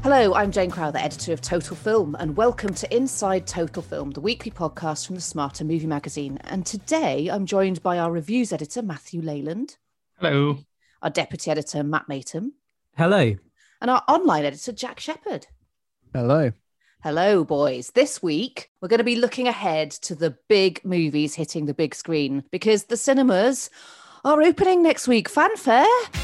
Hello, I'm Jane Crowther, editor of Total Film, and welcome to Inside Total Film, the weekly podcast from the Smarter Movie Magazine. And today I'm joined by our reviews editor, Matthew Leyland. Hello. Our deputy editor, Matt Matum. Hello. And our online editor, Jack Shepherd. Hello. Hello, boys. This week, we're going to be looking ahead to the big movies hitting the big screen because the cinemas are opening next week. Fanfare!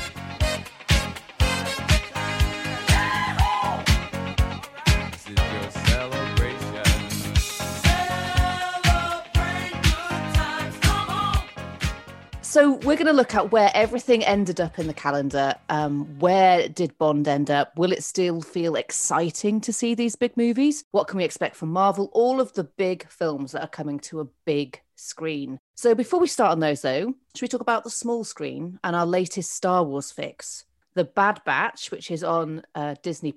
So we're going to look at where everything ended up in the calendar. Where did Bond end up? Will it still feel exciting to see these big movies? What can we expect from Marvel? All of the big films that are coming to a big screen. So before we start on those, though, should we talk about the small screen and our latest Star Wars fix? The Bad Batch, which is on Disney+.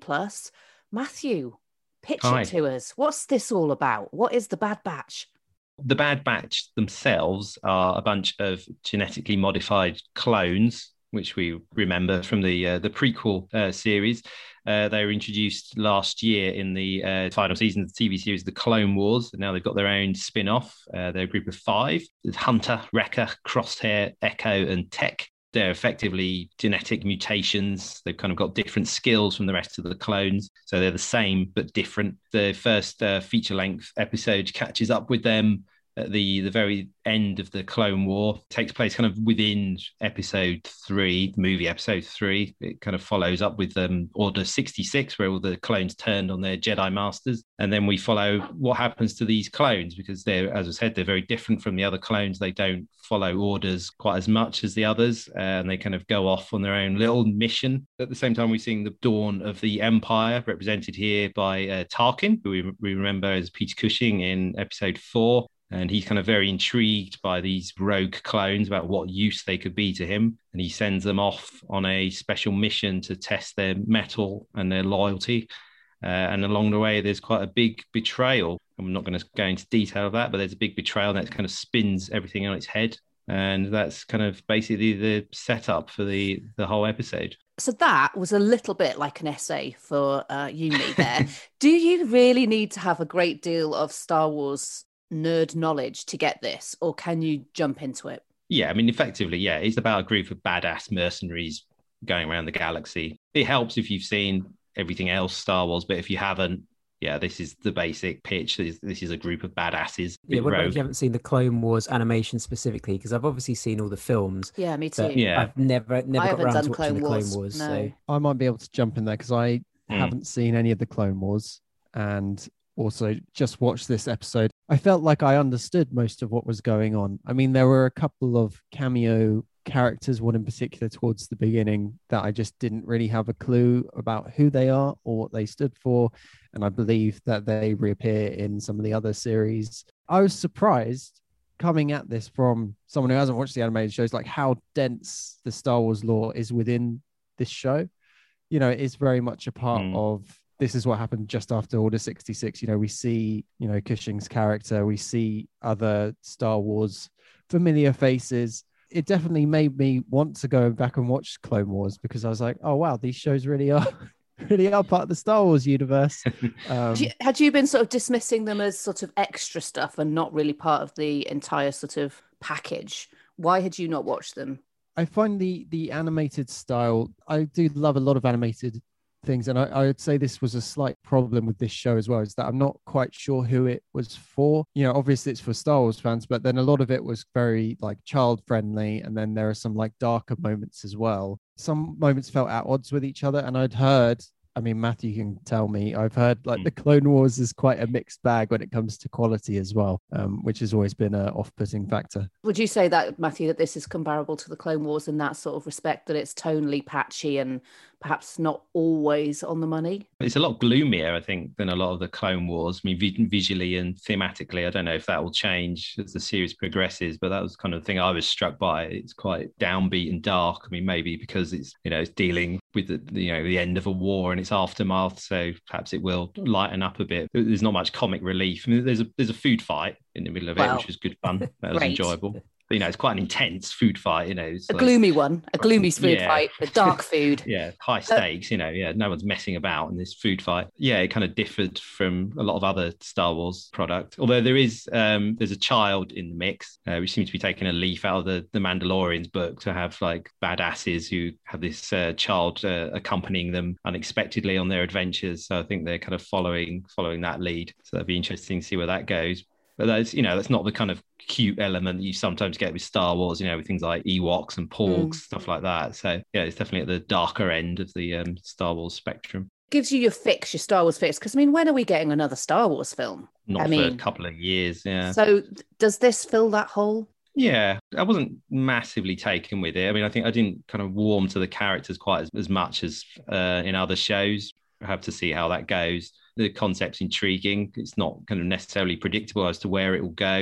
Matthew, pitch Hi. it to us. What's this all about? What is the Bad Batch? The Bad Batch themselves are a bunch of genetically modified clones, which we remember from the prequel series. They were introduced last year in the final season of the TV series, The Clone Wars. And now they've got their own spin-off. They're a group of 5. There's Hunter, Wrecker, Crosshair, Echo, and Tech. They're effectively genetic mutations. They've kind of got different skills from the rest of the clones. So they're the same, but different. The first feature-length episode catches up with them at the very end of the Clone War. It takes place kind of within episode 3, the movie episode 3. It kind of follows up with Order 66, where all the clones turned on their Jedi Masters. And then we follow what happens to these clones, because they're, as I said, they're very different from the other clones. They don't follow orders quite as much as the others, and they kind of go off on their own little mission. At the same time, we're seeing the dawn of the Empire, represented here by Tarkin, who we remember as Peter Cushing in episode 4. And he's kind of very intrigued by these rogue clones, about what use they could be to him. And he sends them off on a special mission to test their mettle and their loyalty. And along the way, there's quite a big betrayal. I'm not going to go into detail of that, but there's a big betrayal that kind of spins everything on its head. And that's kind of basically the setup for the whole episode. So that was a little bit like an essay for uni there. Do you really need to have a great deal of Star Wars nerd knowledge to get this, or can you jump into it? Yeah, I mean, effectively, yeah, it's about a group of badass mercenaries going around the galaxy. It helps if you've seen everything else Star Wars, but if you haven't, yeah, this is the basic pitch. This is a group of badasses. Yeah, what about if you haven't seen the Clone Wars animation specifically? Because I've obviously seen all the films. Yeah, me too. Yeah. I've never got around to watching Clone the Wars. Clone Wars. No. So I might be able to jump in there because I haven't seen any of the Clone Wars and also just watched this episode. I felt like I understood most of what was going on. I mean, there were a couple of cameo characters, one in particular towards the beginning, that I just didn't really have a clue about who they are or what they stood for. And I believe that they reappear in some of the other series. I was surprised coming at this from someone who hasn't watched the animated shows, like how dense the Star Wars lore is within this show. You know, it is very much a part of, this is what happened just after Order 66. You know, we see, Cushing's character, we see other Star Wars familiar faces. It definitely made me want to go back and watch Clone Wars because I was like, oh, wow, these shows really are part of the Star Wars universe. Had you been sort of dismissing them as sort of extra stuff and not really part of the entire sort of package? Why had you not watched them? I find the animated style, I do love a lot of animated things, and I would say this was a slight problem with this show as well, is that I'm not quite sure who it was for. Obviously it's for Star Wars fans, but then a lot of it was very like child friendly, and then there are some like darker moments as well. Some moments felt at odds with each other, and I'd heard, I mean, Matthew can tell me, I've heard like the Clone Wars is quite a mixed bag when it comes to quality as well, which has always been an off-putting factor. Would you say that, Matthew, that this is comparable to the Clone Wars in that sort of respect, that it's tonally patchy and perhaps not always on the money? It's a lot gloomier, I think, than a lot of the Clone Wars. I mean, visually and thematically, I don't know if that will change as the series progresses, but that was kind of the thing I was struck by. It's quite downbeat and dark. I mean, maybe because it's, it's dealing with the end of a war and its aftermath, so perhaps it will lighten up a bit. There's not much comic relief. I mean, there's a food fight in the middle of it, which was good fun. That was enjoyable. it's quite an intense food fight. It's a gloomy one, a gloomy food Yeah. fight, the dark food. Yeah, high stakes. No one's messing about in this food fight. Yeah, it kind of differed from a lot of other Star Wars product. Although there's a child in the mix, which seems to be taking a leaf out of the Mandalorian's book to have like badasses who have this child accompanying them unexpectedly on their adventures. So I think they're kind of following that lead. So that'd be interesting to see where that goes. But that's not the kind of cute element that you sometimes get with Star Wars, with things like Ewoks and Porgs, stuff like that. So yeah, it's definitely at the darker end of the Star Wars spectrum. Gives you your Star Wars fix. Because when are we getting another Star Wars film? Not for a couple of years, yeah. So does this fill that hole? Yeah, I wasn't massively taken with it. I think I didn't kind of warm to the characters quite as much as in other shows. I have to see how that goes. The concept's intriguing. It's not kind of necessarily predictable as to where it will go.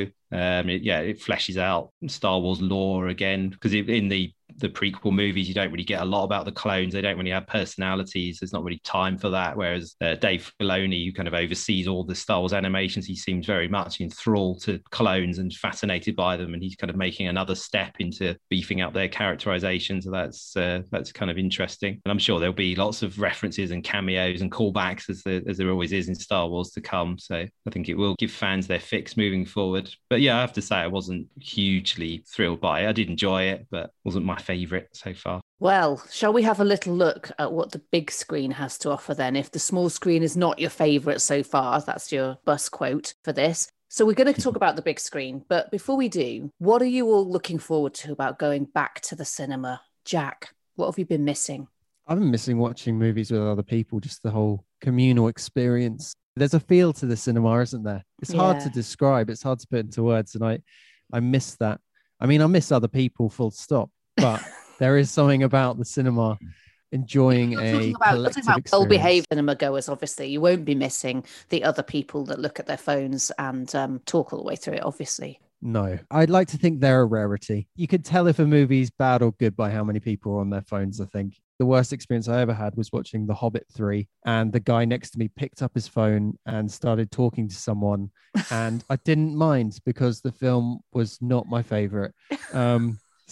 It fleshes out Star Wars lore again, because in the prequel movies, you don't really get a lot about the clones. They don't really have personalities. There's not really time for that. Whereas Dave Filoni, who kind of oversees all the Star Wars animations, he seems very much enthralled to clones and fascinated by them. And he's kind of making another step into beefing up their characterization. So that's kind of interesting. And I'm sure there'll be lots of references and cameos and callbacks as there always is in Star Wars to come. So I think it will give fans their fix moving forward. But yeah, I have to say I wasn't hugely thrilled by it. I did enjoy it, but wasn't my favourite so far. Well, shall we have a little look at what the big screen has to offer then? If the small screen is not your favourite so far, that's your bus quote for this. So we're going to talk about the big screen. But before we do, what are you all looking forward to about going back to the cinema? Jack, what have you been missing? I've been missing watching movies with other people, just the whole communal experience. There's a feel to the cinema, isn't there? It's hard to describe. It's hard to put into words. And I miss that. I miss other people, full stop. But there is something about the cinema enjoying a collective experience. Well-behaved cinema goers, obviously. You won't be missing the other people that look at their phones and talk all the way through it, obviously. No, I'd like to think they're a rarity. You could tell if a movie's bad or good by how many people are on their phones, I think. The worst experience I ever had was watching The Hobbit 3, and the guy next to me picked up his phone and started talking to someone, and I didn't mind because the film was not my favorite. No.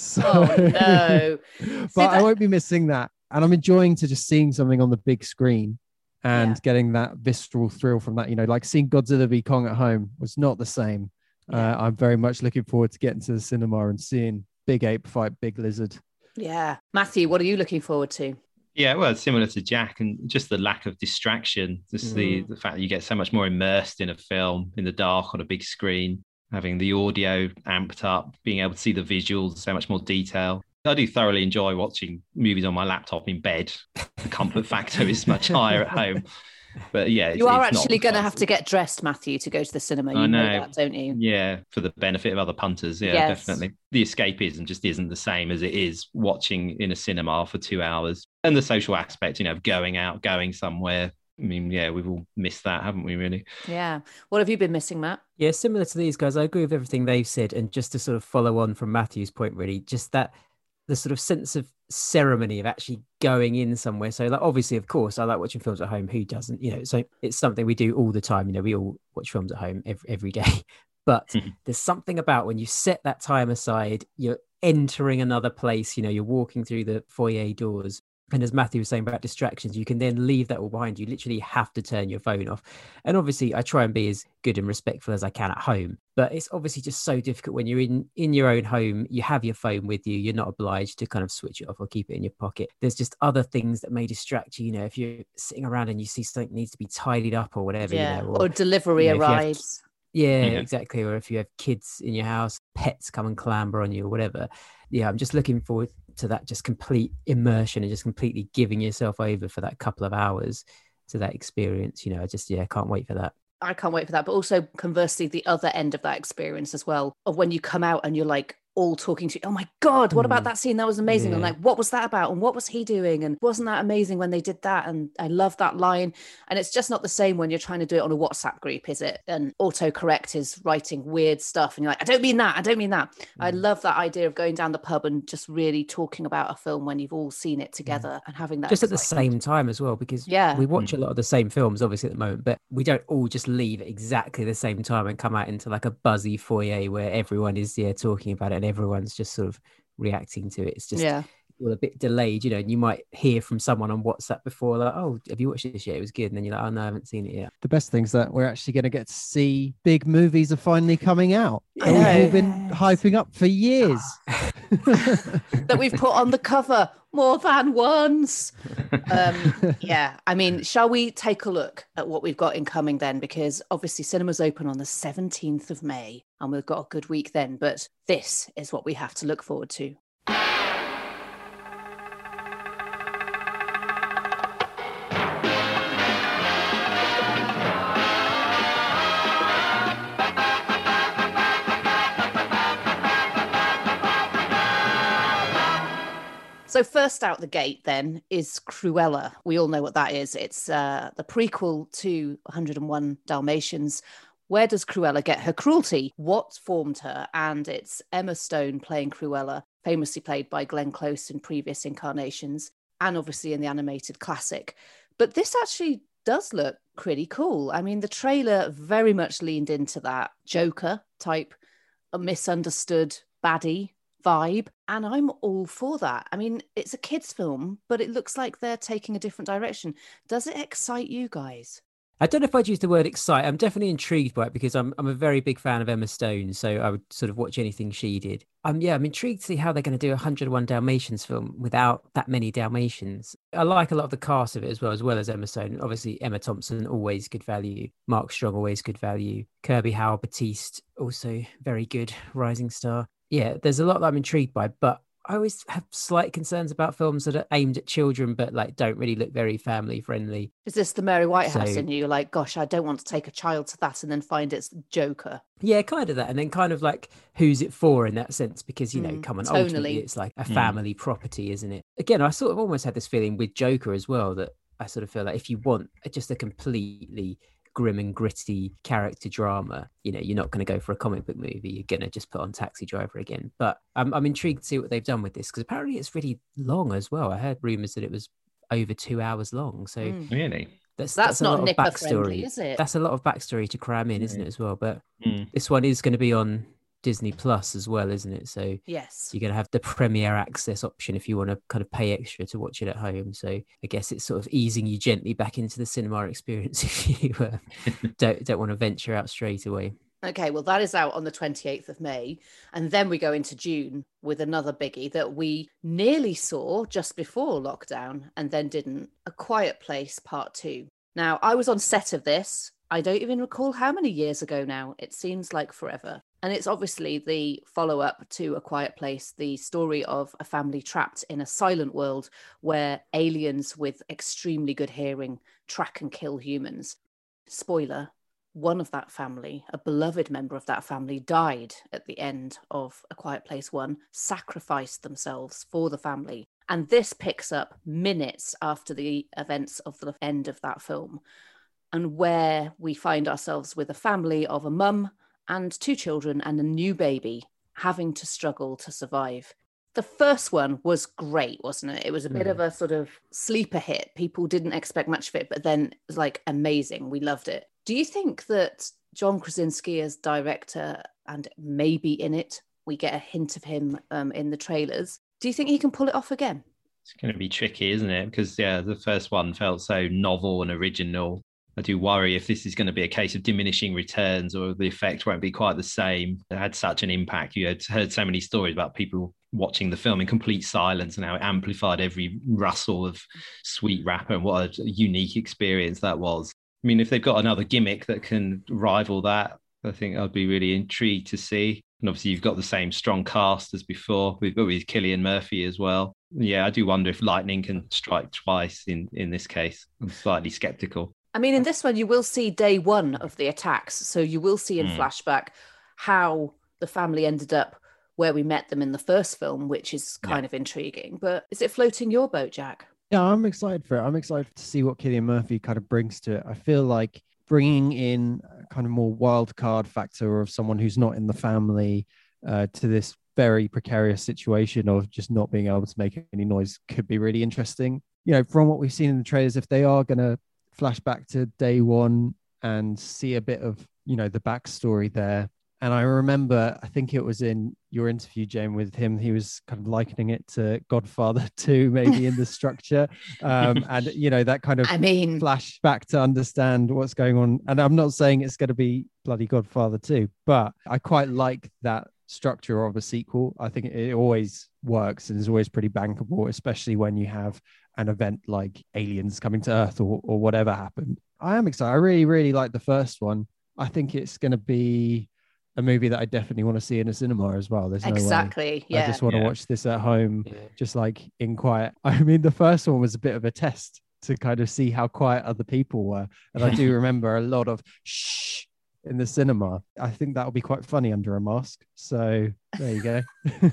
But I won't be missing that. And I'm enjoying to just seeing something on the big screen and getting that visceral thrill from that. Like seeing Godzilla v Kong at home was not the same. I'm very much looking forward to getting to the cinema and seeing Big Ape fight Big Lizard. Yeah. Matthew, what are you looking forward to? Yeah, well, it's similar to Jack, and just the lack of distraction, just the fact that you get so much more immersed in a film in the dark on a big screen, having the audio amped up, being able to see the visuals, so much more detail. I do thoroughly enjoy watching movies on my laptop in bed. The comfort factor is much higher at home. But yeah, you are actually going to have to get dressed, Matthew, to go to the cinema. You know that, don't you? Yeah, for the benefit of other punters. Yeah, yes. Definitely. The escapism just isn't the same as it is watching in a cinema for 2 hours. And the social aspect, of going out, going somewhere. We've all missed that, haven't we, really? Yeah. What have you been missing, Matt? Yeah, similar to these guys. I agree with everything they've said. And just to sort of follow on from Matthew's point, really, just that the sort of sense of ceremony of actually going in somewhere. So like, obviously, of course, I like watching films at home. Who doesn't? So it's something we do all the time. We all watch films at home every day. But there's something about when you set that time aside, you're entering another place, you're walking through the foyer doors. And as Matthew was saying about distractions, you can then leave that all behind. You literally have to turn your phone off. And obviously, I try and be as good and respectful as I can at home. But it's obviously just so difficult when you're in your own home. You have your phone with you. You're not obliged to kind of switch it off or keep it in your pocket. There's just other things that may distract you. If you're sitting around and you see something needs to be tidied up or whatever. Or delivery arrives. Yeah, exactly. Or if you have kids in your house, pets come and clamber on you or whatever. Yeah, I'm just looking forward to that just complete immersion and just completely giving yourself over for that couple of hours to that experience. I can't wait for that. I can't wait for that. But also conversely, the other end of that experience as well, of when you come out and you're like all talking to you, oh my God, what about that scene? That was amazing. Yeah. And like, what was that about? And what was he doing? And wasn't that amazing when they did that? And I love that line. And it's just not the same when you're trying to do it on a WhatsApp group, is it? And autocorrect is writing weird stuff. And you're like, I don't mean that. I love that idea of going down the pub and just really talking about a film when you've all seen it together and having that. Just at the same time as well, because we watch a lot of the same films, obviously, at the moment, but we don't all just leave at exactly the same time and come out into like a buzzy foyer where everyone is talking about it and and everyone's just sort of reacting to it. It's just Yeah. all a bit delayed, you know, and you might hear from someone on WhatsApp before, like, oh, have you watched this yet? It was good. And then you're like, oh, no, I haven't seen it yet. The best thing's that we're actually going to get to see big movies are finally coming out. I That know. we've all been hyping up for years. That we've put on the cover more than once. Yeah, I mean, shall we take a look at what we've got incoming then? Because obviously cinemas open on the 17th of May and we've got a good week then, but this is what we have to look forward to. So first out the gate then is Cruella. We all know what that is. It's the prequel to 101 Dalmatians. Where does Cruella get her cruelty? What formed her? And it's Emma Stone playing Cruella, famously played by Glenn Close in previous incarnations, and obviously in the animated classic. But this actually does look pretty cool. I mean, the trailer very much leaned into that Joker type, a misunderstood baddie vibe, and I'm all for that. I mean, it's a kids film, but it looks like they're taking a different direction. Does it excite you guys? I don't know if I'd use the word excite. I'm definitely intrigued by it because I'm a very big fan of Emma Stone, so I would sort of watch anything she did. I'm intrigued to see how they're going to do a 101 Dalmatians film without that many Dalmatians. I like a lot of the cast of it as well as Emma Stone. Obviously, Emma Thompson, always good value. Mark Strong, always good value. Kirby Howell Batiste, also very good rising star. Yeah, there's a lot that I'm intrigued by, but I always have slight concerns about films that are aimed at children, but like don't really look very family friendly. Is this the Mary Whitehouse in you? You're like, gosh, I don't want to take a child to that and then find it's Joker. Yeah, kind of that. And then kind of like, who's it for in that sense? Because, you know, come on, tonally. Ultimately it's like a family property, isn't it? Again, I sort of almost had this feeling with Joker as well, that I sort of feel like if you want just a completely grim and gritty character drama, you know, you're not going to go for a comic book movie. You're going to just put on Taxi Driver again. But I'm intrigued to see what they've done with this, because apparently it's really long as well. I heard rumors that it was over 2 hours long. So really, that's a not lot of nipper backstory, friendly, is it? That's a lot of backstory to cram in, isn't it, as well? But this one is going to be on Disney Plus as well, isn't it? So yes, you're going to have the Premier Access option if you want to kind of pay extra to watch it at home. So I guess it's sort of easing you gently back into the cinema experience if you don't want to venture out straight away. Okay, well, that is out on the 28th of May. And then we go into June with another biggie that we nearly saw just before lockdown and then didn't. A Quiet Place Part 2. Now, I was on set of this. I don't even recall how many years ago now. It seems like forever. And it's obviously the follow-up to A Quiet Place, the story of a family trapped in a silent world where aliens with extremely good hearing track and kill humans. Spoiler, one of that family, a beloved member of that family, died at the end of A Quiet Place 1, sacrificed themselves for the family. And this picks up minutes after the events of the end of that film, and where we find ourselves with a family of a mum and 2 children and a new baby having to struggle to survive. The first one was great, wasn't it? It was a bit of a sort of sleeper hit. People didn't expect much of it, but then it was like amazing. We loved it. Do you think that John Krasinski as director, and maybe in it, we get a hint of him in the trailers, do you think he can pull it off again? It's going to be tricky, isn't it? Because, the first one felt so novel and original. I do worry if this is going to be a case of diminishing returns or the effect won't be quite the same. It had such an impact. You had heard so many stories about people watching the film in complete silence and how it amplified every rustle of Sweet Rapper, and what a unique experience that was. I mean, if they've got another gimmick that can rival that, I think I'd be really intrigued to see. And obviously you've got the same strong cast as before. We've got with Cillian Murphy as well. Yeah, I do wonder if lightning can strike twice in this case. I'm slightly skeptical. I mean, in this one, you will see day one of the attacks. So you will see in flashback how the family ended up where we met them in the first film, which is kind of intriguing. But is it floating your boat, Jack? Yeah, I'm excited for it. I'm excited to see what Cillian Murphy kind of brings to it. I feel like bringing in a kind of more wild card factor of someone who's not in the family to this very precarious situation of just not being able to make any noise could be really interesting. You know, from what we've seen in the trailers, if they are going to flash back to day one and see a bit of, you know, the backstory there, And I remember, I think it was in your interview, Jane, with him, he was kind of likening it to Godfather 2, maybe in the structure. And, you know, that kind of flashback to understand what's going on. And I'm not saying it's going to be bloody Godfather 2, but I quite like that structure of a sequel. I think it always works and is always pretty bankable, especially when you have an event like aliens coming to Earth or whatever happened. I am excited. I really, really like the first one. I think it's going to be a movie that I definitely want to see in a cinema as well. There's no way. Yeah. I just want to watch this at home, just like in quiet. I mean, the first one was a bit of a test to kind of see how quiet other people were. And I do remember a lot of shh in the cinema. I think that'll be quite funny under a mask. So there you go.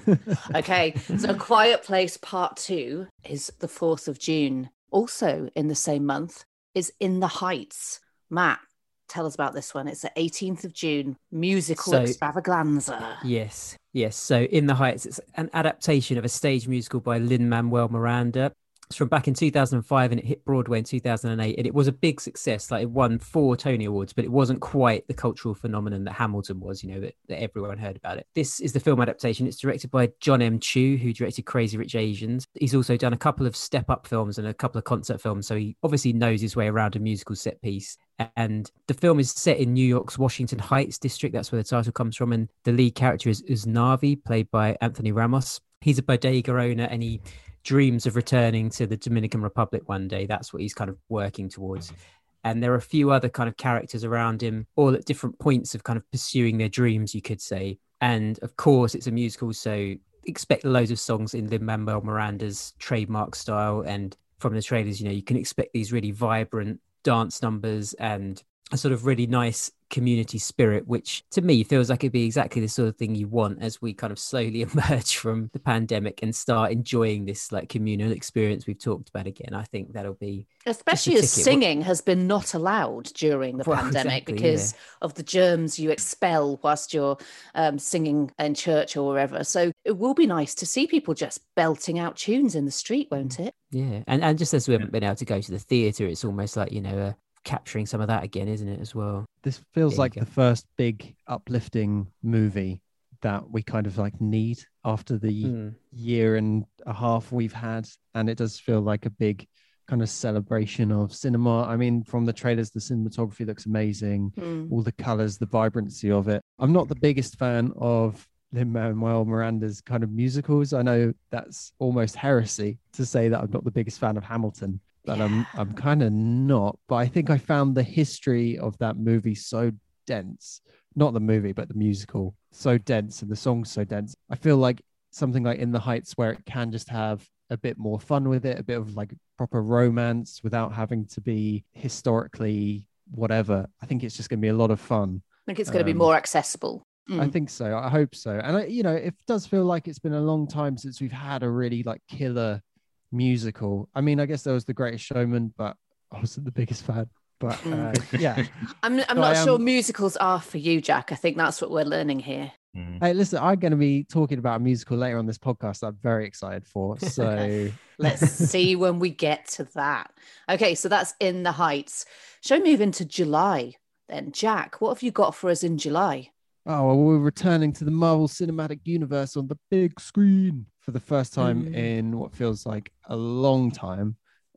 Okay. So Quiet Place Part 2 is the 4th of June. Also in the same month is In the Heights. Matt, tell us about this one. It's the 18th of June, musical extravaganza. Yes. So In the Heights, it's an adaptation of a stage musical by Lin-Manuel Miranda. It's from back in 2005 and it hit Broadway in 2008. And it was a big success. Like, it won 4 Tony Awards, but it wasn't quite the cultural phenomenon that Hamilton was, you know, that everyone heard about it. This is the film adaptation. It's directed by John M. Chu, who directed Crazy Rich Asians. He's also done a couple of step-up films and a couple of concert films. So he obviously knows his way around a musical set piece. And the film is set in New York's Washington Heights district. That's where the title comes from. And the lead character is Usnavi, played by Anthony Ramos. He's a bodega owner and he dreams of returning to the Dominican Republic one day. That's what he's kind of working towards. And there are a few other kind of characters around him, all at different points of kind of pursuing their dreams, you could say. And of course, it's a musical, so expect loads of songs in Lin-Manuel Miranda's trademark style. And from the trailers, you know, you can expect these really vibrant dance numbers and a sort of really nice community spirit, which to me feels like it'd be exactly the sort of thing you want as we kind of slowly emerge from the pandemic and start enjoying this like communal experience we've talked about again. I think that'll be, especially as singing has been not allowed during the pandemic because of the germs you expel whilst you're singing in church or wherever. So it will be nice to see people just belting out tunes in the street, won't it? Yeah. And just as we haven't been able to go to the theatre, it's almost like, you know, capturing some of that again, isn't it, as well? This feels like the first big uplifting movie that we kind of like need after the year and a half we've had. And it does feel like a big kind of celebration of cinema. I mean, from the trailers, the cinematography looks amazing. All the colors, the vibrancy of it. I'm not the biggest fan of Lin-Manuel Miranda's kind of musicals. I know that's almost heresy to say that I'm not the biggest fan of Hamilton. But I'm kind of not. But I think I found the history of that movie so dense. Not the movie, but the musical. So dense and the songs so dense. I feel like something like In the Heights, where it can just have a bit more fun with it, a bit of like proper romance without having to be historically whatever. I think it's just going to be a lot of fun. I think it's going to be more accessible. I think so. I hope so. And, you know, it does feel like it's been a long time since we've had a really like killer musical. I mean, I guess there was The Greatest Showman, but I wasn't the biggest fan. But yeah, I'm not sure musicals are for you, Jack. I think that's what we're learning here. Hey, listen, I'm going to be talking about a musical later on this podcast that I'm very excited for. So let's see when we get to that. Okay, so that's In the Heights. Shall we move into July then? Jack, what have you got for us in July? Oh, well, we're returning to the Marvel Cinematic Universe on the big screen for the first time in what feels like a long time.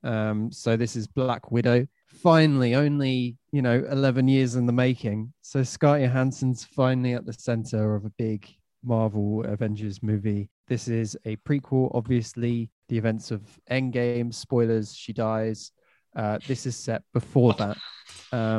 So this is Black Widow. Finally, only, 11 years in the making. So Scarlett Johansson's finally at the center of a big Marvel Avengers movie. This is a prequel, obviously, the events of Endgame. Spoilers, she dies. This is set before that. I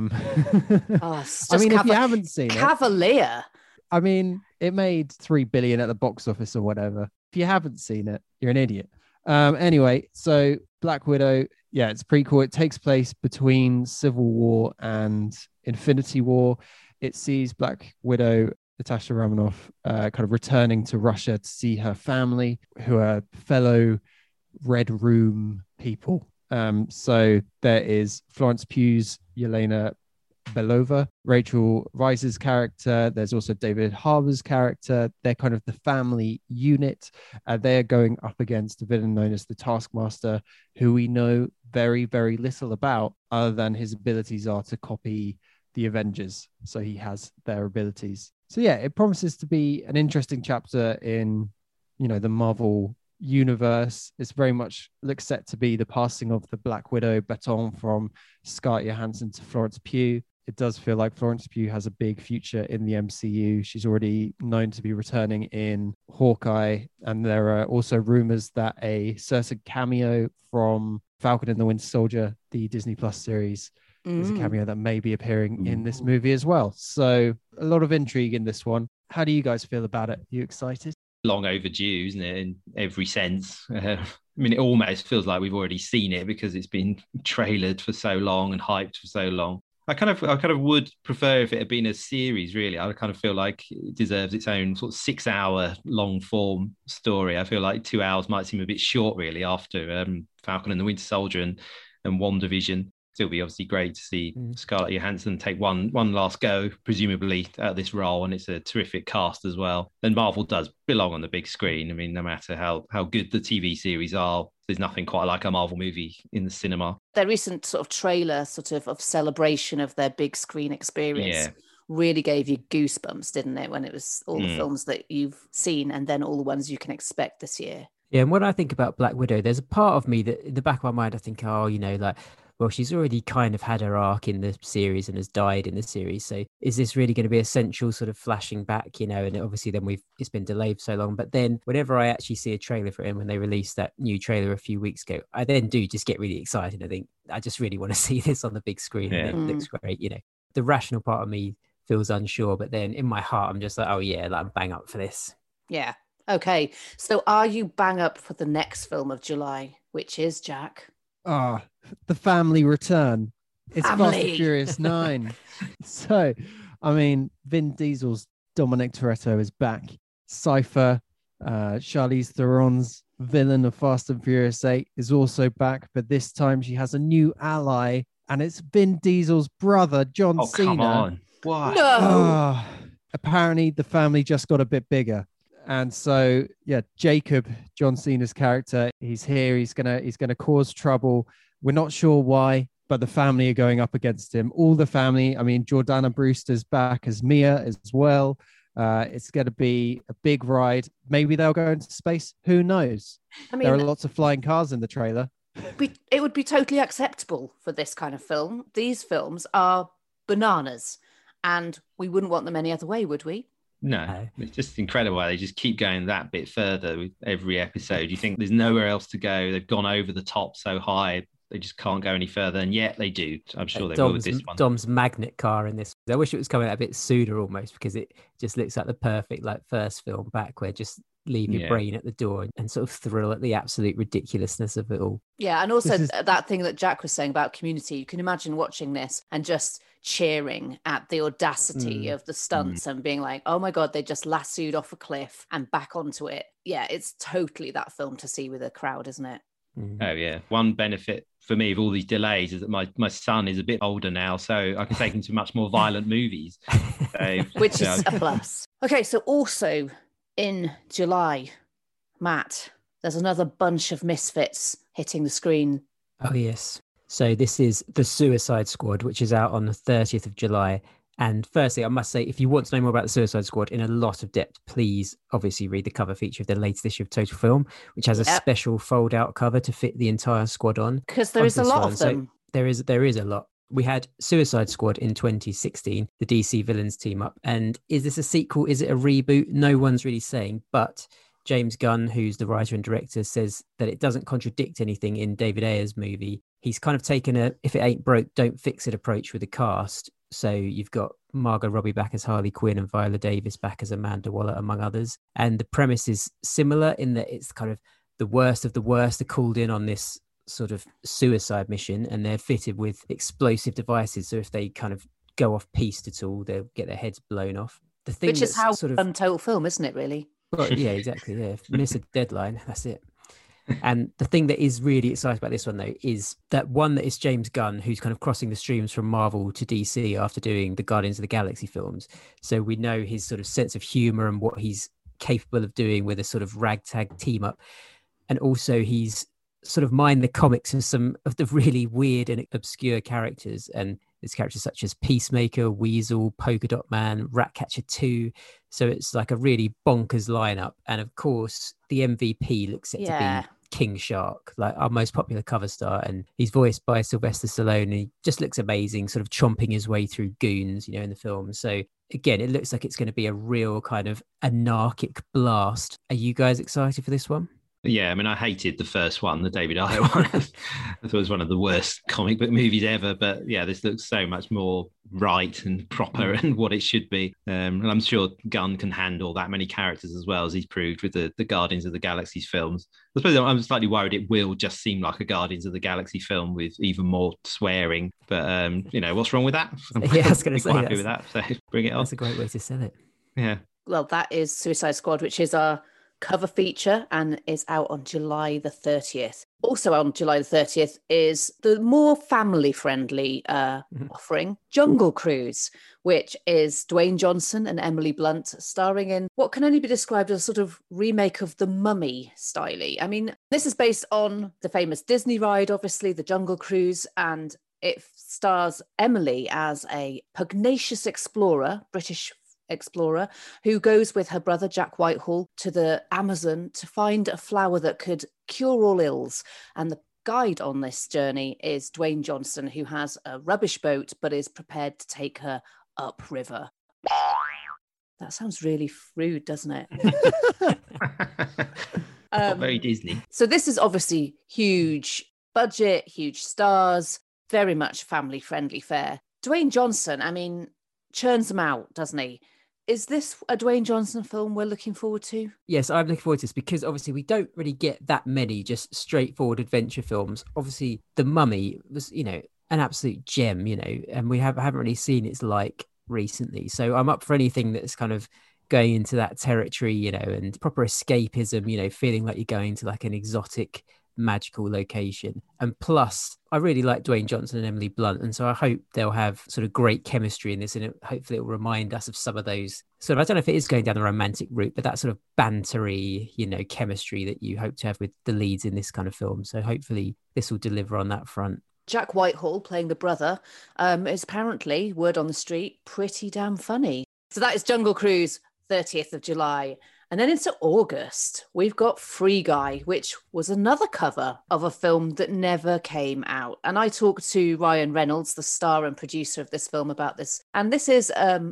mean, if you haven't seen it, cavalier. I mean, it made $3 billion at the box office or whatever. If you haven't seen it, you're an idiot. Anyway, so Black Widow, it's prequel. It takes place between Civil War and Infinity War. It sees Black Widow, Natasha Romanoff, kind of returning to Russia to see her family, who are fellow Red Room people. So there is Florence Pugh's Yelena Belova, Rachel Weisz's character. There's also David Harbour's character. They're kind of the family unit. They're going up against a villain known as the Taskmaster, who we know very, very little about, other than his abilities are to copy the Avengers. So he has their abilities. So yeah, it promises to be an interesting chapter in, the Marvel universe. It's very much looks set to be the passing of the Black Widow baton from Scarlett Johansson to Florence Pugh. It does feel like Florence Pugh has a big future in the MCU. She's already known to be returning in Hawkeye, and there are also rumors that a certain cameo from Falcon and the Winter Soldier, the Disney Plus series, is a cameo that may be appearing in this movie as well. So a lot of intrigue in this one. How do you guys feel about it? Are you excited? Long overdue, isn't it, in every sense? I mean, it almost feels like we've already seen it because it's been trailered for so long and hyped for so long. I kind of would prefer if it had been a series, really. I kind of feel like it deserves its own sort of 6-hour long form story. I feel like 2 hours might seem a bit short, really, after Falcon and the Winter Soldier and WandaVision. Still be obviously great to see Scarlett Johansson take one last go, presumably, at this role, and it's a terrific cast as well. And Marvel does belong on the big screen. I mean, no matter how good the TV series are, there's nothing quite like a Marvel movie in the cinema. Their recent sort of trailer of celebration of their big screen experience really gave you goosebumps, didn't it? When it was all the films that you've seen and then all the ones you can expect this year. Yeah, and when I think about Black Widow, there's a part of me that in the back of my mind, I think, well, she's already kind of had her arc in the series and has died in the series. So is this really going to be essential sort of flashing back, And obviously then it's been delayed so long. But then whenever I actually see a trailer for it, and when they released that new trailer a few weeks ago, I then do just get really excited. I think I just really want to see this on the big screen. Yeah. And it looks great. The rational part of me feels unsure, but then in my heart, I'm just like, oh yeah, I'm bang up for this. Yeah. Okay. So are you bang up for the next film of July, which is, Jack? The family return. It's Fast and Furious 9. So, I mean, Vin Diesel's Dominic Toretto is back. Cypher, Charlize Theron's villain of Fast and Furious 8 is also back, but this time she has a new ally, and it's Vin Diesel's brother, John Cena. Come on. Why? No. Apparently, the family just got a bit bigger. And so, yeah, Jacob, John Cena's character, he's here. He's gonna cause trouble. We're not sure why, but the family are going up against him. All the family. I mean, Jordana Brewster's back as Mia as well. It's going to be a big ride. Maybe they'll go into space. Who knows? I mean, there are lots of flying cars in the trailer. It would be totally acceptable for this kind of film. These films are bananas, and we wouldn't want them any other way, would we? No, it's just incredible how they just keep going that bit further with every episode. You think there's nowhere else to go. They've gone over the top so high. They just can't go any further, and yet they do. I'm sure they will with this one. Dom's magnet car in this. I wish it was coming out a bit sooner almost, because it just looks like the perfect first film back where just leave your brain at the door and sort of thrill at the absolute ridiculousness of it all. Yeah, and also that thing that Jack was saying about Community, you can imagine watching this and just cheering at the audacity of the stunts and being like, oh my God, they just lassoed off a cliff and back onto it. Yeah, it's totally that film to see with a crowd, isn't it? Oh yeah. One benefit for me of all these delays is that my son is a bit older now, so I can take him to much more violent movies. So, which is a plus. Okay, so also in July, Matt, there's another bunch of misfits hitting the screen. Oh yes. So this is The Suicide Squad, which is out on the 30th of July. And firstly, I must say, if you want to know more about the Suicide Squad in a lot of depth, please obviously read the cover feature of the latest issue of Total Film, which has a special fold-out cover to fit the entire squad on. Because there is a lot of them. So there is a lot. We had Suicide Squad in 2016, the DC villains team up. And is this a sequel? Is it a reboot? No one's really saying. But James Gunn, who's the writer and director, says that it doesn't contradict anything in David Ayer's movie. He's kind of taken a if it ain't broke, don't fix it approach with the cast. So you've got Margot Robbie back as Harley Quinn and Viola Davis back as Amanda Waller, among others. And the premise is similar in that it's kind of the worst of the worst are called in on this sort of suicide mission, and they're fitted with explosive devices. So if they kind of go off piste at all, they'll get their heads blown off. The thing which is how Total Film, isn't it, really? Well, yeah, exactly. Yeah, if you miss a deadline, that's it. And the thing that is really exciting about this one, though, is that one that is James Gunn, who's kind of crossing the streams from Marvel to DC after doing the Guardians of the Galaxy films. So we know his sort of sense of humor and what he's capable of doing with a sort of ragtag team up. And also he's sort of mine the comics of some of the really weird and obscure characters. And there's characters such as Peacemaker, Weasel, Polka Dot Man, Ratcatcher 2. So it's like a really bonkers lineup. And of course, the MVP looks set to be King Shark, like our most popular cover star, and he's voiced by Sylvester Stallone, and he just looks amazing, sort of chomping his way through goons, in the film. So again, it looks like it's going to be a real kind of anarchic blast. Are you guys excited for this one? Yeah, I mean, I hated the first one, the David Ayer one. I thought it was one of the worst comic book movies ever. But yeah, this looks so much more right and proper and what it should be. And I'm sure Gunn can handle that many characters as well, as he's proved with the Guardians of the Galaxy films. I suppose I'm slightly worried it will just seem like a Guardians of the Galaxy film with even more swearing. But, what's wrong with that? Yeah, I was going to say quite happy with that. So bring it on. That's a great way to sell it. Yeah. Well, that is Suicide Squad, which is our cover feature and is out on July the 30th. Also on July the 30th is the more family-friendly offering, Jungle Cruise, which is Dwayne Johnson and Emily Blunt starring in what can only be described as a sort of remake of The Mummy style. I mean, this is based on the famous Disney ride, obviously, the Jungle Cruise, and it stars Emily as a pugnacious explorer, British explorer, who goes with her brother Jack Whitehall to the Amazon to find a flower that could cure all ills. And the guide on this journey is Dwayne Johnson, who has a rubbish boat but is prepared to take her upriver. That sounds really rude, doesn't it? Not very Disney. So this is obviously huge budget, huge stars, very much family friendly fare. Dwayne Johnson, I mean, churns them out, doesn't he? Is this a Dwayne Johnson film we're looking forward to? Yes, I'm looking forward to this because obviously we don't really get that many just straightforward adventure films. Obviously, The Mummy was, an absolute gem, and we haven't really seen its like recently. So I'm up for anything that's kind of going into that territory, and proper escapism, feeling like you're going to like an exotic magical location. And plus, I really like Dwayne Johnson and Emily Blunt, and so I hope they'll have sort of great chemistry in this, and hopefully it will remind us of some of those sort of, I don't know if it is going down the romantic route, but that sort of bantery, chemistry that you hope to have with the leads in this kind of film. So hopefully this will deliver on that front. Jack Whitehall playing the brother is apparently, word on the street, pretty damn funny. So that is Jungle Cruise, 30th of July. And then into August, we've got Free Guy, which was another cover of a film that never came out. And I talked to Ryan Reynolds, the star and producer of this film, about this. And this is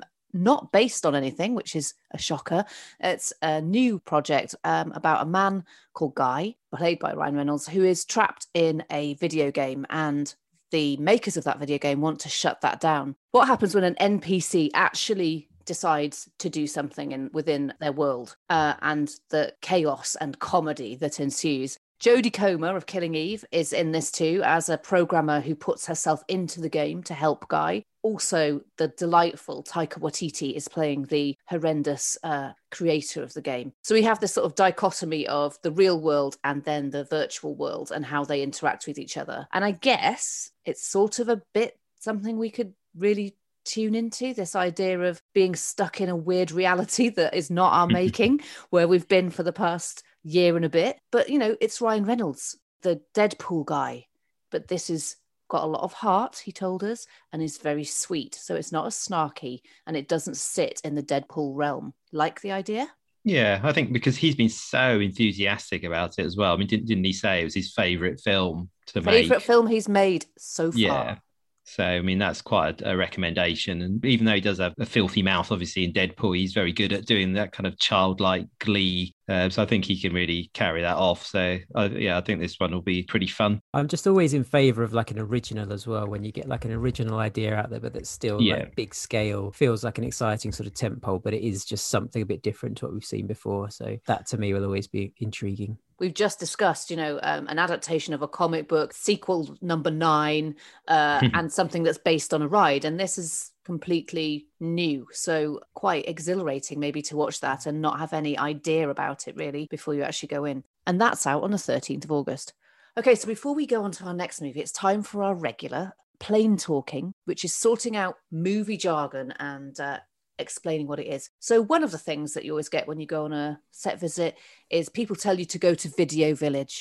not based on anything, which is a shocker. It's a new project about a man called Guy, played by Ryan Reynolds, who is trapped in a video game, and the makers of that video game want to shut that down. What happens when an NPC actually decides to do something within their world, and the chaos and comedy that ensues? Jodie Comer of Killing Eve is in this too, as a programmer who puts herself into the game to help Guy. Also, the delightful Taika Waititi is playing the horrendous creator of the game. So we have this sort of dichotomy of the real world and then the virtual world and how they interact with each other. And I guess it's sort of a bit something we could really tune into, this idea of being stuck in a weird reality that is not our making, where we've been for the past year and a bit. But, it's Ryan Reynolds, the Deadpool guy. But this has got a lot of heart, he told us, and is very sweet. So it's not as snarky, and it doesn't sit in the Deadpool realm. Like the idea? Yeah, I think because he's been so enthusiastic about it as well. I mean, didn't he say it was his favourite film to make? Favourite film he's made so far. Yeah. So, I mean, that's quite a recommendation. And even though he does have a filthy mouth, obviously, in Deadpool, he's very good at doing that kind of childlike glee. So I think he can really carry that off. So, I think this one will be pretty fun. I'm just always in favour of like an original as well, when you get like an original idea out there, but that's still like big scale, feels like an exciting sort of tentpole, but it is just something a bit different to what we've seen before. So that to me will always be intriguing. We've just discussed, an adaptation of a comic book, sequel number 9, and something that's based on a ride. And this is completely new. So quite exhilarating maybe to watch that and not have any idea about it really before you actually go in. And that's out on the 13th of August. Okay, so before we go on to our next movie, it's time for our regular Plane Talking, which is sorting out movie jargon and explaining what it is. So one of the things that you always get when you go on a set visit is people tell you to go to Video Village.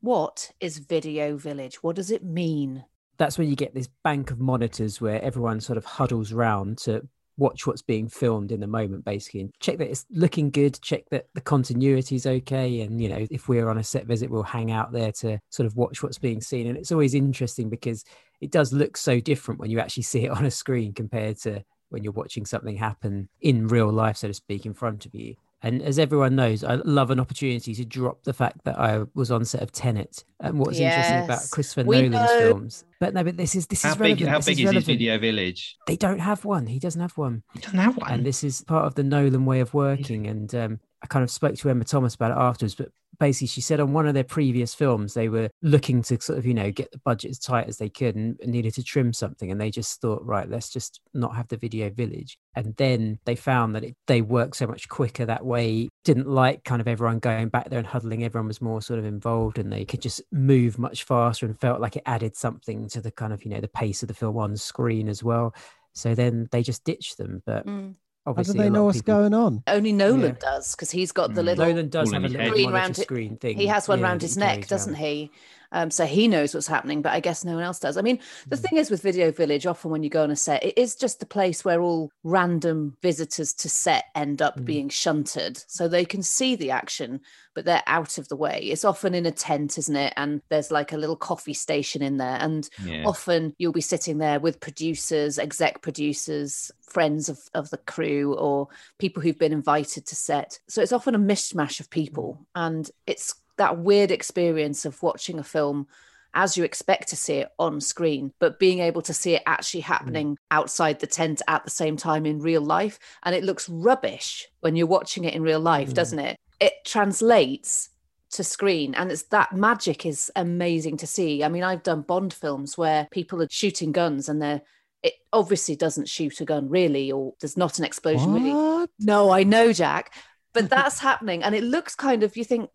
What is Video Village? What does it mean? That's when you get this bank of monitors where everyone sort of huddles round to watch what's being filmed in the moment, basically, and check that it's looking good, check that the continuity is okay. And, you know, if we're on a set visit, we'll hang out there to sort of watch what's being seen. And it's always interesting because it does look so different when you actually see it on a screen compared to when you're watching something happen in real life, so to speak, in front of you. And as everyone knows, I love an opportunity to drop the fact that I was on set of Tenet and what's interesting about Christopher Nolan's films. But no, but this is relevant. How big is his Video Village? They don't have one. He doesn't have one. He doesn't have one. And this is part of the Nolan way of working. And I kind of spoke to Emma Thomas about it afterwards, but basically she said on one of their previous films, they were looking to sort of, you know, get the budget as tight as they could and needed to trim something. And they just thought, right, let's just not have the Video Village. And then they found that they worked so much quicker that way. Didn't like kind of everyone going back there and huddling. Everyone was more sort of involved and they could just move much faster and felt like it added something to the kind of, you know, the pace of the film on screen as well. So then they just ditched them. But obviously, how do they know what's going on? Only Nolan does, because he's got the little Nolan does have a little green monitor screen thing. He has one around his neck, doesn't he? So he knows what's happening, but I guess no one else does. I mean, the thing is with Video Village, often when you go on a set, it is just the place where all random visitors to set end up being shunted, so they can see the action, but they're out of the way. It's often in a tent, isn't it? And there's like a little coffee station in there. And often you'll be sitting there with producers, exec producers, friends of the crew, or people who've been invited to set. So it's often a mishmash of people. And it's that weird experience of watching a film as you expect to see it on screen, but being able to see it actually happening outside the tent at the same time in real life. And it looks rubbish when you're watching it in real life, doesn't it? It translates to screen, and it's that magic is amazing to see. I mean, I've done Bond films where people are shooting guns and it obviously doesn't shoot a gun really, or there's not an explosion really. No, I know, Jack. But that's happening, and it looks kind of, you think,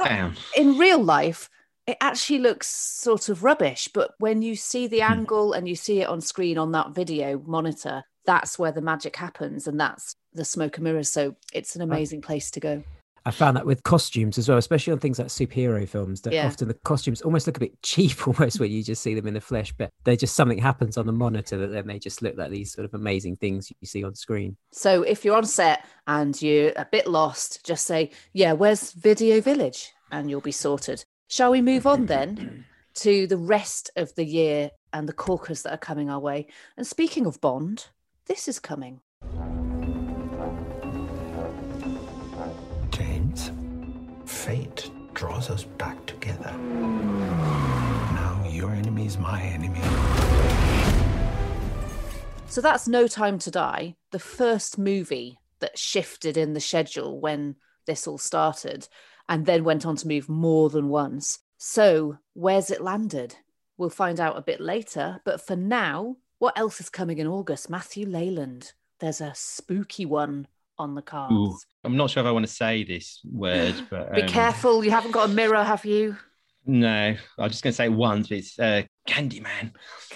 in real life, it actually looks sort of rubbish. But when you see the angle and you see it on screen on that video monitor, that's where the magic happens, and that's the smoke and mirrors. So it's an amazing place to go. I found that with costumes as well, especially on things like superhero films, that often the costumes almost look a bit cheap almost when you just see them in the flesh, but they just, something happens on the monitor that then they just look like these sort of amazing things you see on screen. So if you're on set and you're a bit lost, just say, where's Video Village? And you'll be sorted. Shall we move on then to the rest of the year and the corkers that are coming our way? And speaking of Bond, this is coming. James, fate draws us back together. Now your enemy is my enemy. So that's No Time to Die, the first movie that shifted in the schedule when this all started, and then went on to move more than once. So where's it landed? We'll find out a bit later, but for now, what else is coming in August? Matthew Leyland, there's a spooky one on the cards. Ooh, I'm not sure if I want to say this word, but be careful, you haven't got a mirror, have you? No, I'm just going to say it once, but it's Candyman.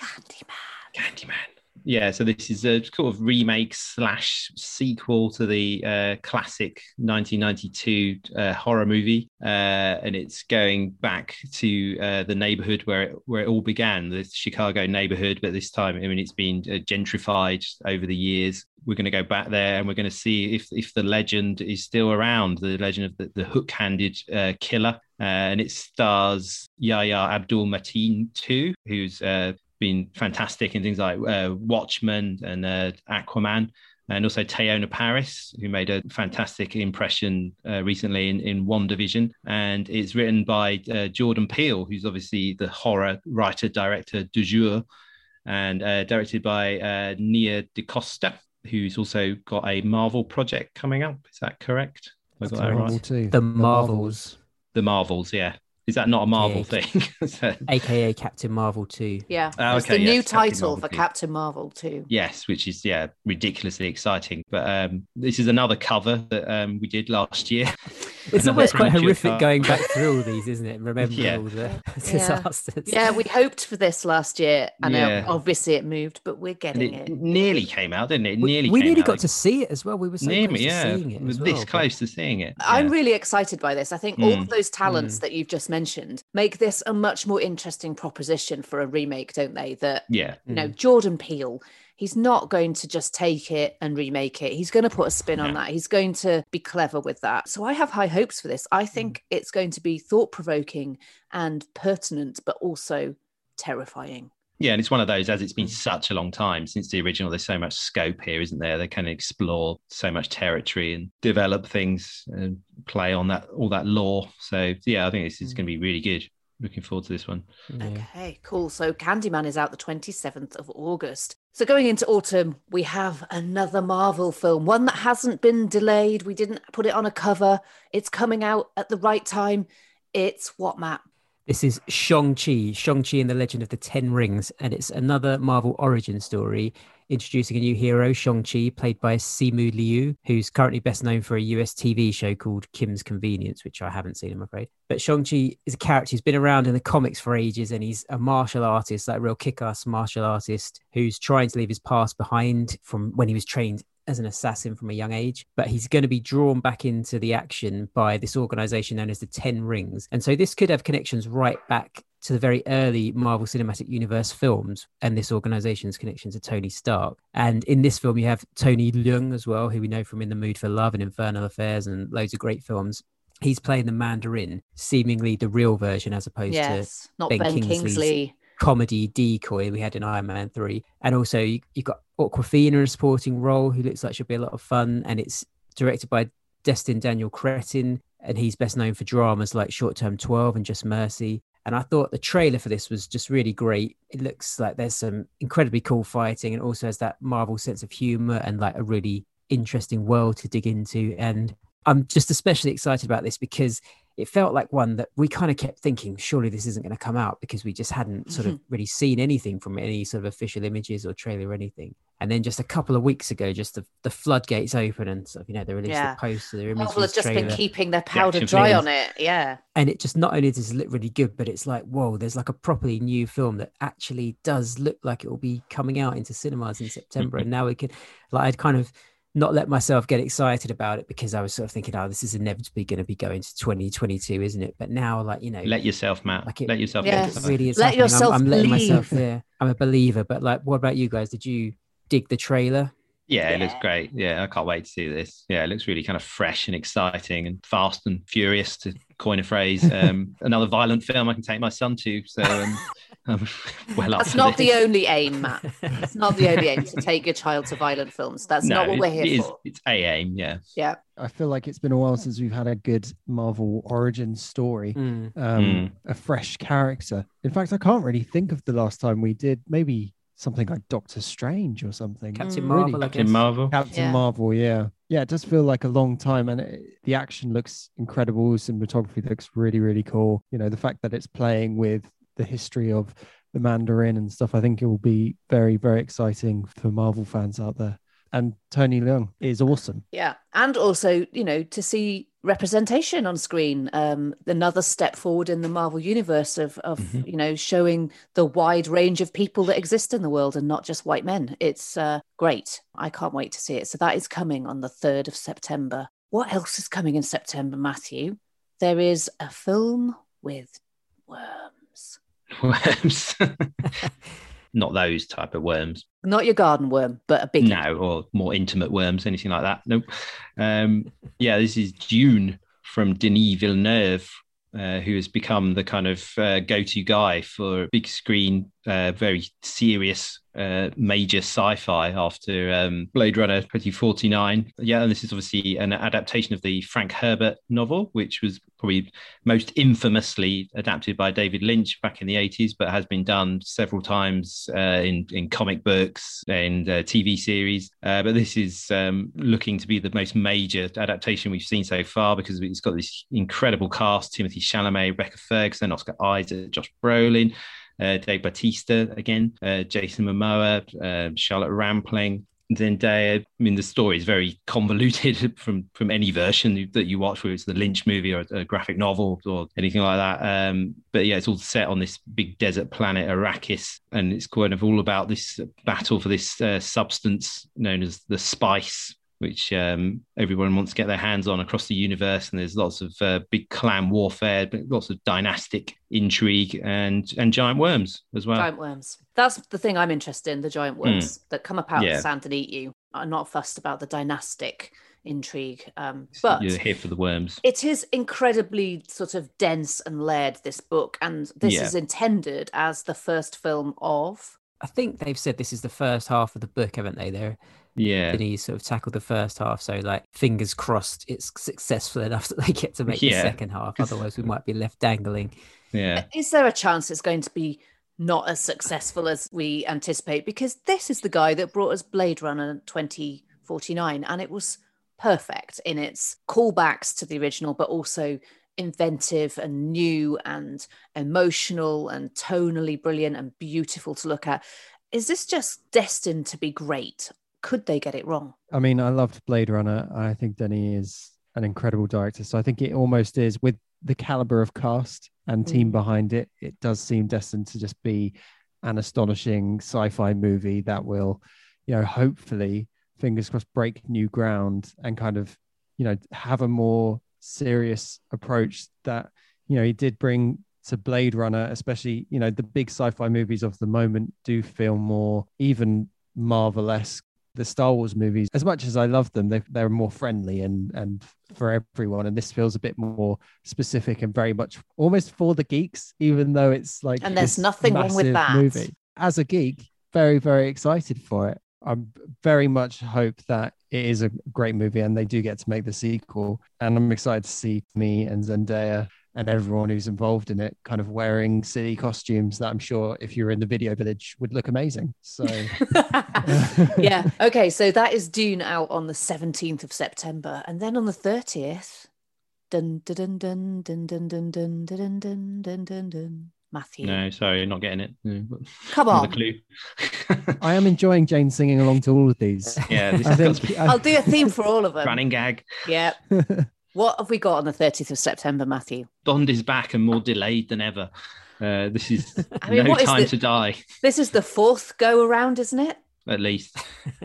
Yeah, so this is a sort of remake / sequel to the classic 1992 horror movie, and it's going back to the neighborhood where it all began, the Chicago neighborhood. But this time, I mean, it's been gentrified over the years. We're going to go back there, and we're going to see if the legend is still around, the legend of the hook-handed killer. And it stars Yahya Abdul-Mateen too, who's been fantastic in things like Watchmen and Aquaman, and also Teyonah Parris, who made a fantastic impression recently in WandaVision. And it's written by Jordan Peele, who's obviously the horror writer-director du jour, and directed by Nia DaCosta, who's also got a Marvel project coming up. Is that correct? That's Marvel too. The Marvels. The Marvels, yeah. Is that not a Marvel thing? AKA Captain Marvel 2. Yeah, it's the new title for Captain Marvel 2. Yes, which is, ridiculously exciting. But this is another cover that we did last year. It's Another almost quite premature horrific car. going back through all these, isn't it? And remembering Yeah. all the Yeah. disasters. Yeah, we hoped for this last year, and Yeah. obviously it moved, but we're And getting it it. nearly came out, didn't it? We Nearly nearly came got out. to see it as well. We were so Near close me, to yeah. seeing it We're as this well. close to seeing it. I'm Yeah. really excited by this. I think all of those talents Mm. that you've just mentioned make this a much more interesting proposition for a remake, don't they? That, Yeah. you know, Jordan Peele, he's not going to just take it and remake it. He's going to put a spin on No. that. He's going to be clever with that. So I have high hopes for this. I think it's going to be thought-provoking and pertinent, but also terrifying. Yeah, and it's one of those, as it's been such a long time since the original, there's so much scope here, isn't there? They can explore so much territory and develop things and play on that, all that lore. So yeah, I think this is going to be really good. Looking forward to this one. Yeah. Okay, cool. So Candyman is out the 27th of August. So going into autumn, we have another Marvel film, one that hasn't been delayed. We didn't put it on a cover. It's coming out at the right time. It's what, Matt? This is Shang-Chi and the Legend of the Ten Rings, and it's another Marvel origin story introducing a new hero, Shang-Chi, played by Simu Liu, who's currently best known for a US TV show called Kim's Convenience, which I haven't seen, I'm afraid. But Shang-Chi is a character who's been around in the comics for ages, and he's a martial artist, like a real kick-ass martial artist who's trying to leave his past behind from when he was trained as an assassin from a young age, but he's going to be drawn back into the action by this organization known as the Ten Rings. And so this could have connections right back to the very early Marvel Cinematic Universe films and this organization's connection to Tony Stark. And in this film, you have Tony Leung as well, who we know from In the Mood for Love and Infernal Affairs and loads of great films. He's playing the Mandarin, seemingly the real version as opposed to not Ben Ben Kingsley's Kingsley. comedy decoy we had in Iron Man 3. And also you've got Awkwafina in a supporting role who looks like she'll be a lot of fun, and it's directed by Destin Daniel Cretton, and he's best known for dramas like Short Term 12 and Just Mercy. And I thought the trailer for this was just really great. It looks like there's some incredibly cool fighting and also has that Marvel sense of humor and like a really interesting world to dig into. And I'm just especially excited about this because it felt like one that we kind of kept thinking, surely this isn't going to come out, because we just hadn't sort of really seen anything from any sort of official images or trailer or anything. And then just a couple of weeks ago, just the floodgates open and sort of, you know, they released the poster, the images, Marvel have just trailer. been keeping their powder action dry films. on it. Yeah. And it just not only does it look really good, but it's like, whoa, there's like a properly new film that actually does look like it will be coming out into cinemas in September. And now we can, like, I'd kind of not let myself get excited about it because I was sort of thinking, oh, this is inevitably going to be going to 2022, isn't it? But now, like, you know, Let yourself, Matt. Like it- Let yourself Yeah. get it excited. really is Let happening. yourself I'm letting myself believe. there. I'm a believer. But like, what about you guys? Did you dig the trailer? Yeah, it looks great. Yeah, I can't wait to see this. Yeah, it looks really kind of fresh and exciting and fast and furious, to coin a phrase. Another violent film I can take my son to. So I'm well up That's for not this. the only aim, Matt. It's not the only aim to take your child to violent films. That's No, not what we're here it is, for. it's a aim, yeah. Yeah. I feel like it's been a while since we've had a good Marvel origin story, a fresh character. In fact, I can't really think of the last time we did. Maybe something like Doctor Strange or something. Captain Really? Marvel, I Captain guess. Marvel. Captain Yeah. Marvel, yeah. Yeah, it does feel like a long time, and the action looks incredible. Cinematography looks really, really cool. You know, the fact that it's playing with the history of the Mandarin and stuff, I think it will be very, very exciting for Marvel fans out there. And Tony Leung is awesome. Yeah. And also, you know, to see representation on screen, another step forward in the Marvel universe of you know, showing the wide range of people that exist in the world and not just white men. It's great. I can't wait to see it. So that is coming on the 3rd of September. What else is coming in September, Matthew? There is a film with worms. Worms. Not those type of worms. Not your garden worm, but a big No, or more intimate worms, anything like that. Nope. Yeah, this is Dune from Denis Villeneuve, who has become the kind of go-to guy for big screen, very serious major sci-fi after Blade Runner 2049. Yeah, and this is obviously an adaptation of the Frank Herbert novel, which was probably most infamously adapted by David Lynch back in the 80s, but has been done several times in comic books and TV series. But this is looking to be the most major adaptation we've seen so far, because it's got this incredible cast: Timothée Chalamet, Rebecca Ferguson, Oscar Isaac, Josh Brolin, Dave Bautista again, Jason Momoa, Charlotte Rampling, Zendaya. I mean, the story is very convoluted from any version that you watch, whether it's the Lynch movie or a graphic novel or anything like that. But yeah, it's all set on this big desert planet, Arrakis, and it's kind of all about this battle for this substance known as the spice, which everyone wants to get their hands on across the universe. And there's lots of big clan warfare, but lots of dynastic intrigue and giant worms as well. Giant worms. That's the thing I'm interested in, the giant worms that come up out of the sand and eat you. I'm not fussed about the dynastic intrigue. But you're here for the worms. It is incredibly sort of dense and layered, this book. And this is intended as the first film of... I think they've said this is the first half of the book, haven't they? Denis sort of tackled the first half, so like fingers crossed it's successful enough that they get to make the second half. Otherwise, we might be left dangling. Yeah. Is there a chance it's going to be not as successful as we anticipate? Because this is the guy that brought us Blade Runner 2049, and it was perfect in its callbacks to the original, but also inventive and new and emotional and tonally brilliant and beautiful to look at. Is this just destined to be great? Could they get it wrong? I mean, I loved Blade Runner. I think Denis is an incredible director. So I think it almost is, with the caliber of cast and team behind it, it does seem destined to just be an astonishing sci-fi movie that will, hopefully, fingers crossed, break new ground and kind of, have a more serious approach that, he did bring to Blade Runner, especially, the big sci-fi movies of the moment do feel more even Marvel-esque. The Star Wars movies, as much as I love them, they're more friendly and for everyone. And this feels a bit more specific and very much almost for the geeks, even though it's like, and there's nothing wrong with that. Movie. As a geek, very, very excited for it. I very much hope that it is a great movie and they do get to make the sequel. And I'm excited to see me and Zendaya and everyone who's involved in it kind of wearing silly costumes that I'm sure if you're in the video village would look amazing. So yeah. Okay. So that is Dune out on the 17th of September. And then on the 30th, dun dun dun dun dun dun dun dun dun dun dun dun. Matthew. No, sorry, not getting it. Come on. Clue. I am enjoying Jane singing along to all of these. Yeah, I'll do a theme for all of them. Running gag. Yeah. What have we got on the 30th of September, Matthew? Bond is back and more delayed than ever. This is No Time to Die. This is the fourth go around, isn't it? At least.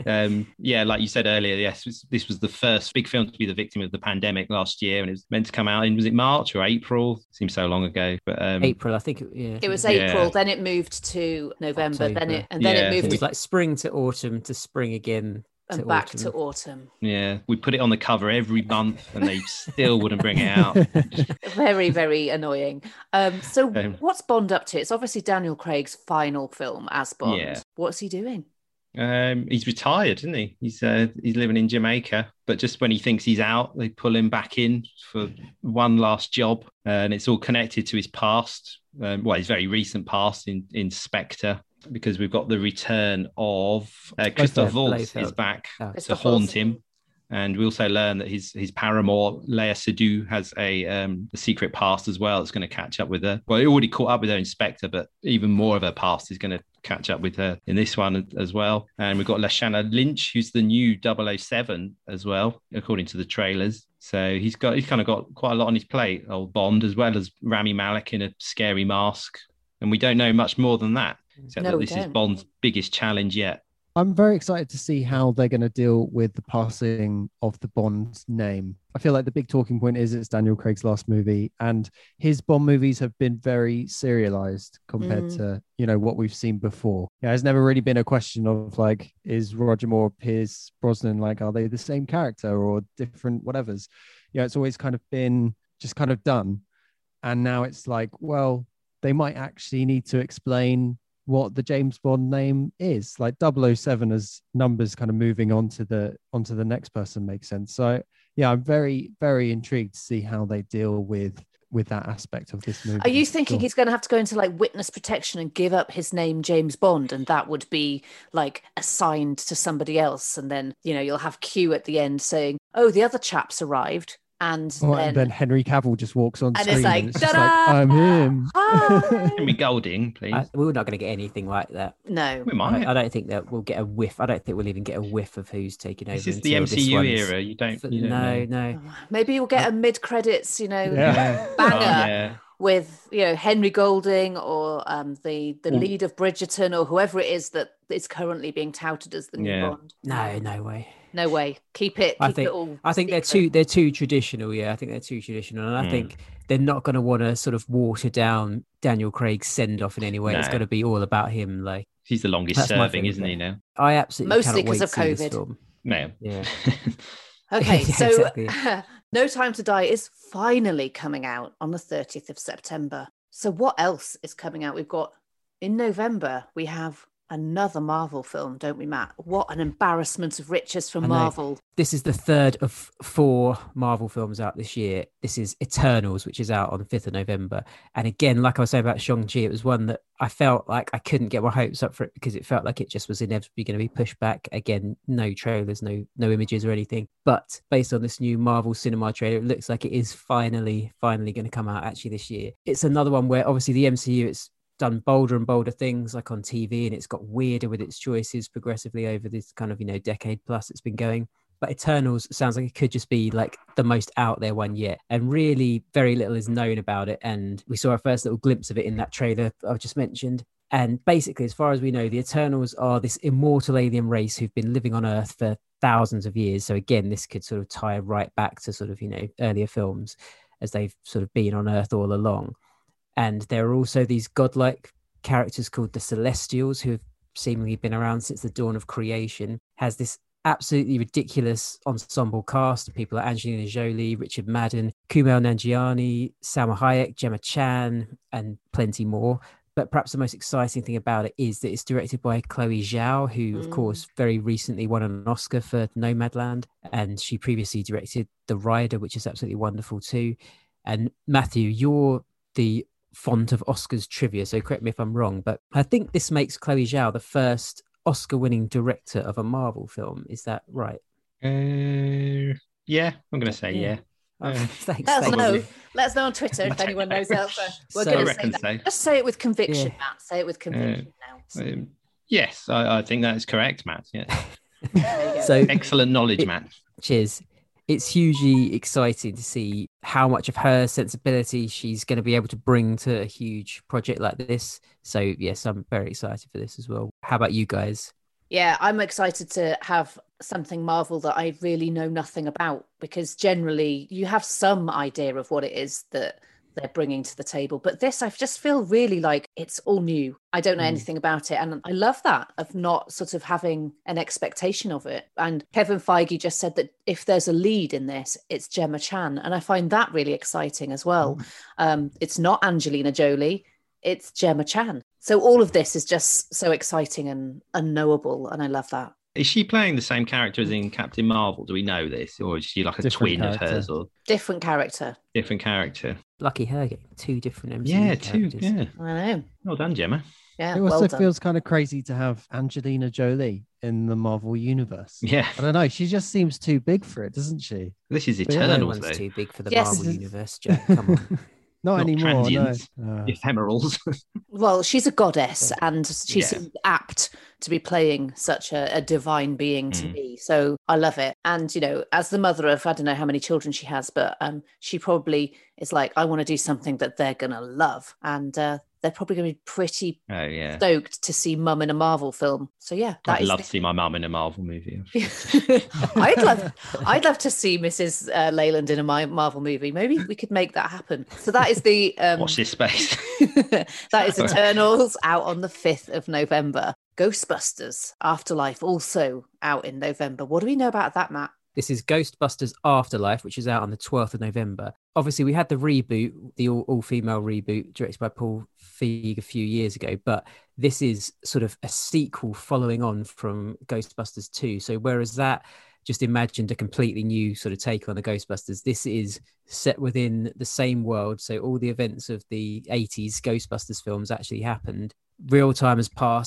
Yeah, like you said earlier, yes, this was the first big film to be the victim of the pandemic last year, and it was meant to come out in, was it March or April? Seems so long ago. But April, I think. It was April, then it moved to November, October. then it moved it was like spring to autumn to spring again. And back to autumn. Yeah, we put it on the cover every month and they still wouldn't bring it out. Very, very annoying. So what's Bond up to? It's obviously Daniel Craig's final film as Bond. Yeah. What's he doing? He's retired, isn't he? He's living in Jamaica, but just when he thinks he's out, they pull him back in for one last job, and it's all connected to his past. His very recent past in Spectre, because we've got the return of Christoph Waltz is back to haunt him. And we also learn that his paramour, Léa Seydoux, has a secret past as well. It's going to catch up with her. Well, he already caught up with her in Spectre, but even more of her past is going to catch up with her in this one as well. And we've got Lashana Lynch, who's the new 007 as well, according to the trailers. So he's kind of got quite a lot on his plate, old Bond, as well as Rami Malek in a scary mask. And we don't know much more than that, except that this is Bond's biggest challenge yet. I'm very excited to see how they're going to deal with the passing of the Bond name. I feel like the big talking point is it's Daniel Craig's last movie, and his Bond movies have been very serialized compared to, what we've seen before. Yeah, it's never really been a question of like, is Roger Moore, Pierce Brosnan, like, are they the same character or different whatevers? It's always kind of been just kind of done. And now it's like, well, they might actually need to explain what the James Bond name is. Like 007 as numbers kind of moving onto the next person makes sense. So yeah, I'm very, very intrigued to see how they deal with that aspect of this movie. Are you thinking he's going to have to go into like witness protection and give up his name James Bond, and that would be like assigned to somebody else, and then you'll have Q at the end saying, oh, the other chap's arrived, And then Henry Cavill just walks on and screen it's like, and it's just ta-da! like, I'm him. Hi! Henry Golding, please. We're not going to get anything like that. No. We might. I don't think that we'll get a whiff. I don't think we'll even get a whiff of who's taking over. This is the until this MCU one's- era. You don't know. No. Maybe you'll get a mid-credits, Yeah. banger with, Henry Golding or the lead of Bridgerton or whoever it is that is currently being touted as the new Bond. No way. No way. Keep it all I think secret. they're too traditional. Yeah, I think they're too traditional, and I think they're not going to want to sort of water down Daniel Craig's send off in any way. No. It's going to be all about him. Like He's the longest That's my serving, favourite isn't he bit. now? I absolutely Mostly cannot wait 'cause to of see this COVID. film. No. Yeah. Okay, Yeah, so exactly. No Time to Die is finally coming out on the 30th of September. So what else is coming out? We've got in November, we have another Marvel film, don't we, Matt? What an embarrassment of riches for I know. Marvel. This is the third of 4 Marvel films out this year. This is Eternals, which is out on the 5th of November. And again, like I was saying about Shang-Chi, it was one that I felt like I couldn't get my hopes up for it because it felt like it just was inevitably going to be pushed back. Again, no trailers, no images or anything. But based on this new Marvel cinema trailer, it looks like it is finally going to come out actually this year. It's another one where obviously the MCU, it's done bolder and bolder things like on TV, and it's got weirder with its choices progressively over this kind of decade plus it's been going. But Eternals sounds like it could just be like the most out there one yet, and really very little is known about it. And we saw our first little glimpse of it in that trailer I've just mentioned. And basically, as far as we know, the Eternals are this immortal alien race who've been living on Earth for thousands of years. So again, this could sort of tie right back to sort of earlier films, as they've sort of been on Earth all along. And there are also these godlike characters called the Celestials, who have seemingly been around since the dawn of creation. Has this absolutely ridiculous ensemble cast. People like Angelina Jolie, Richard Madden, Kumail Nanjiani, Salma Hayek, Gemma Chan, and plenty more. But perhaps the most exciting thing about it is that it's directed by Chloe Zhao, who, of course, very recently won an Oscar for Nomadland. And she previously directed The Rider, which is absolutely wonderful too. And Matthew, you're the font of Oscars trivia, so correct me if I'm wrong, but I think this makes Chloe Zhao the first Oscar-winning director of a Marvel film. Is that right? Yeah, I'm going to say yeah. Thanks. Let us thanks. know. Let us know on Twitter if anyone knows that. We're So- going I to say reckon that. so. Just say it with conviction, Yeah. Matt. Say it with conviction now. Yes, I think that is correct, Matt. Yeah. There you go. So Excellent knowledge, Matt. cheers. It's hugely exciting to see how much of her sensibility she's going to be able to bring to a huge project like this. So yes, I'm very excited for this as well. How about you guys? Yeah, I'm excited to have something Marvel that I really know nothing about, because generally you have some idea of what it is that they're bringing to the table. But this, I just feel really like it's all new. I don't know anything about it. And I love that, of not sort of having an expectation of it. And Kevin Feige just said that if there's a lead in this, it's Gemma Chan. And I find that really exciting as well. It's not Angelina Jolie, it's Gemma Chan. So all of this is just so exciting and unknowable. And I love that. Is she playing the same character as in Captain Marvel? Do we know this? Or is she like a Different twin of character. hers or Different character. different character? Lucky her getting 2 different MCU Yeah, characters. yeah. I know. Well done, Gemma. Yeah. It also well done. feels kind of crazy to have Angelina Jolie in the Marvel universe. Yeah, I don't know. She just seems too big for it, doesn't she? this is yeah, No Eternals, one's though. too big for the Yes. Marvel universe, Jack. Come on. Not Not anymore. No. transients. Ephemerals. Well, she's a goddess, and she Yeah. seems apt to be playing such a divine being to me. So I love it. And, as the mother of, I don't know how many children she has, but she probably is like, I want to do something that they're going to love. And they're probably going to be pretty Oh, yeah. stoked to see mum in a Marvel film. So yeah, that I'd is love to see my mum in a Marvel movie. I'd love to see Mrs. Leyland in a Marvel movie. Maybe we could make that happen. So that is the Watch this space. that is Eternals, out on the 5th of November. Ghostbusters Afterlife also out in November. What do we know about that, Matt? This is Ghostbusters Afterlife, which is out on the 12th of November. Obviously, we had the reboot, the all-female reboot directed by Paul Feig a few years ago, but this is sort of a sequel following on from Ghostbusters 2. So whereas that just imagined a completely new sort of take on the Ghostbusters, this is set within the same world. So all the events of the 80s Ghostbusters films actually happened. Real time has passed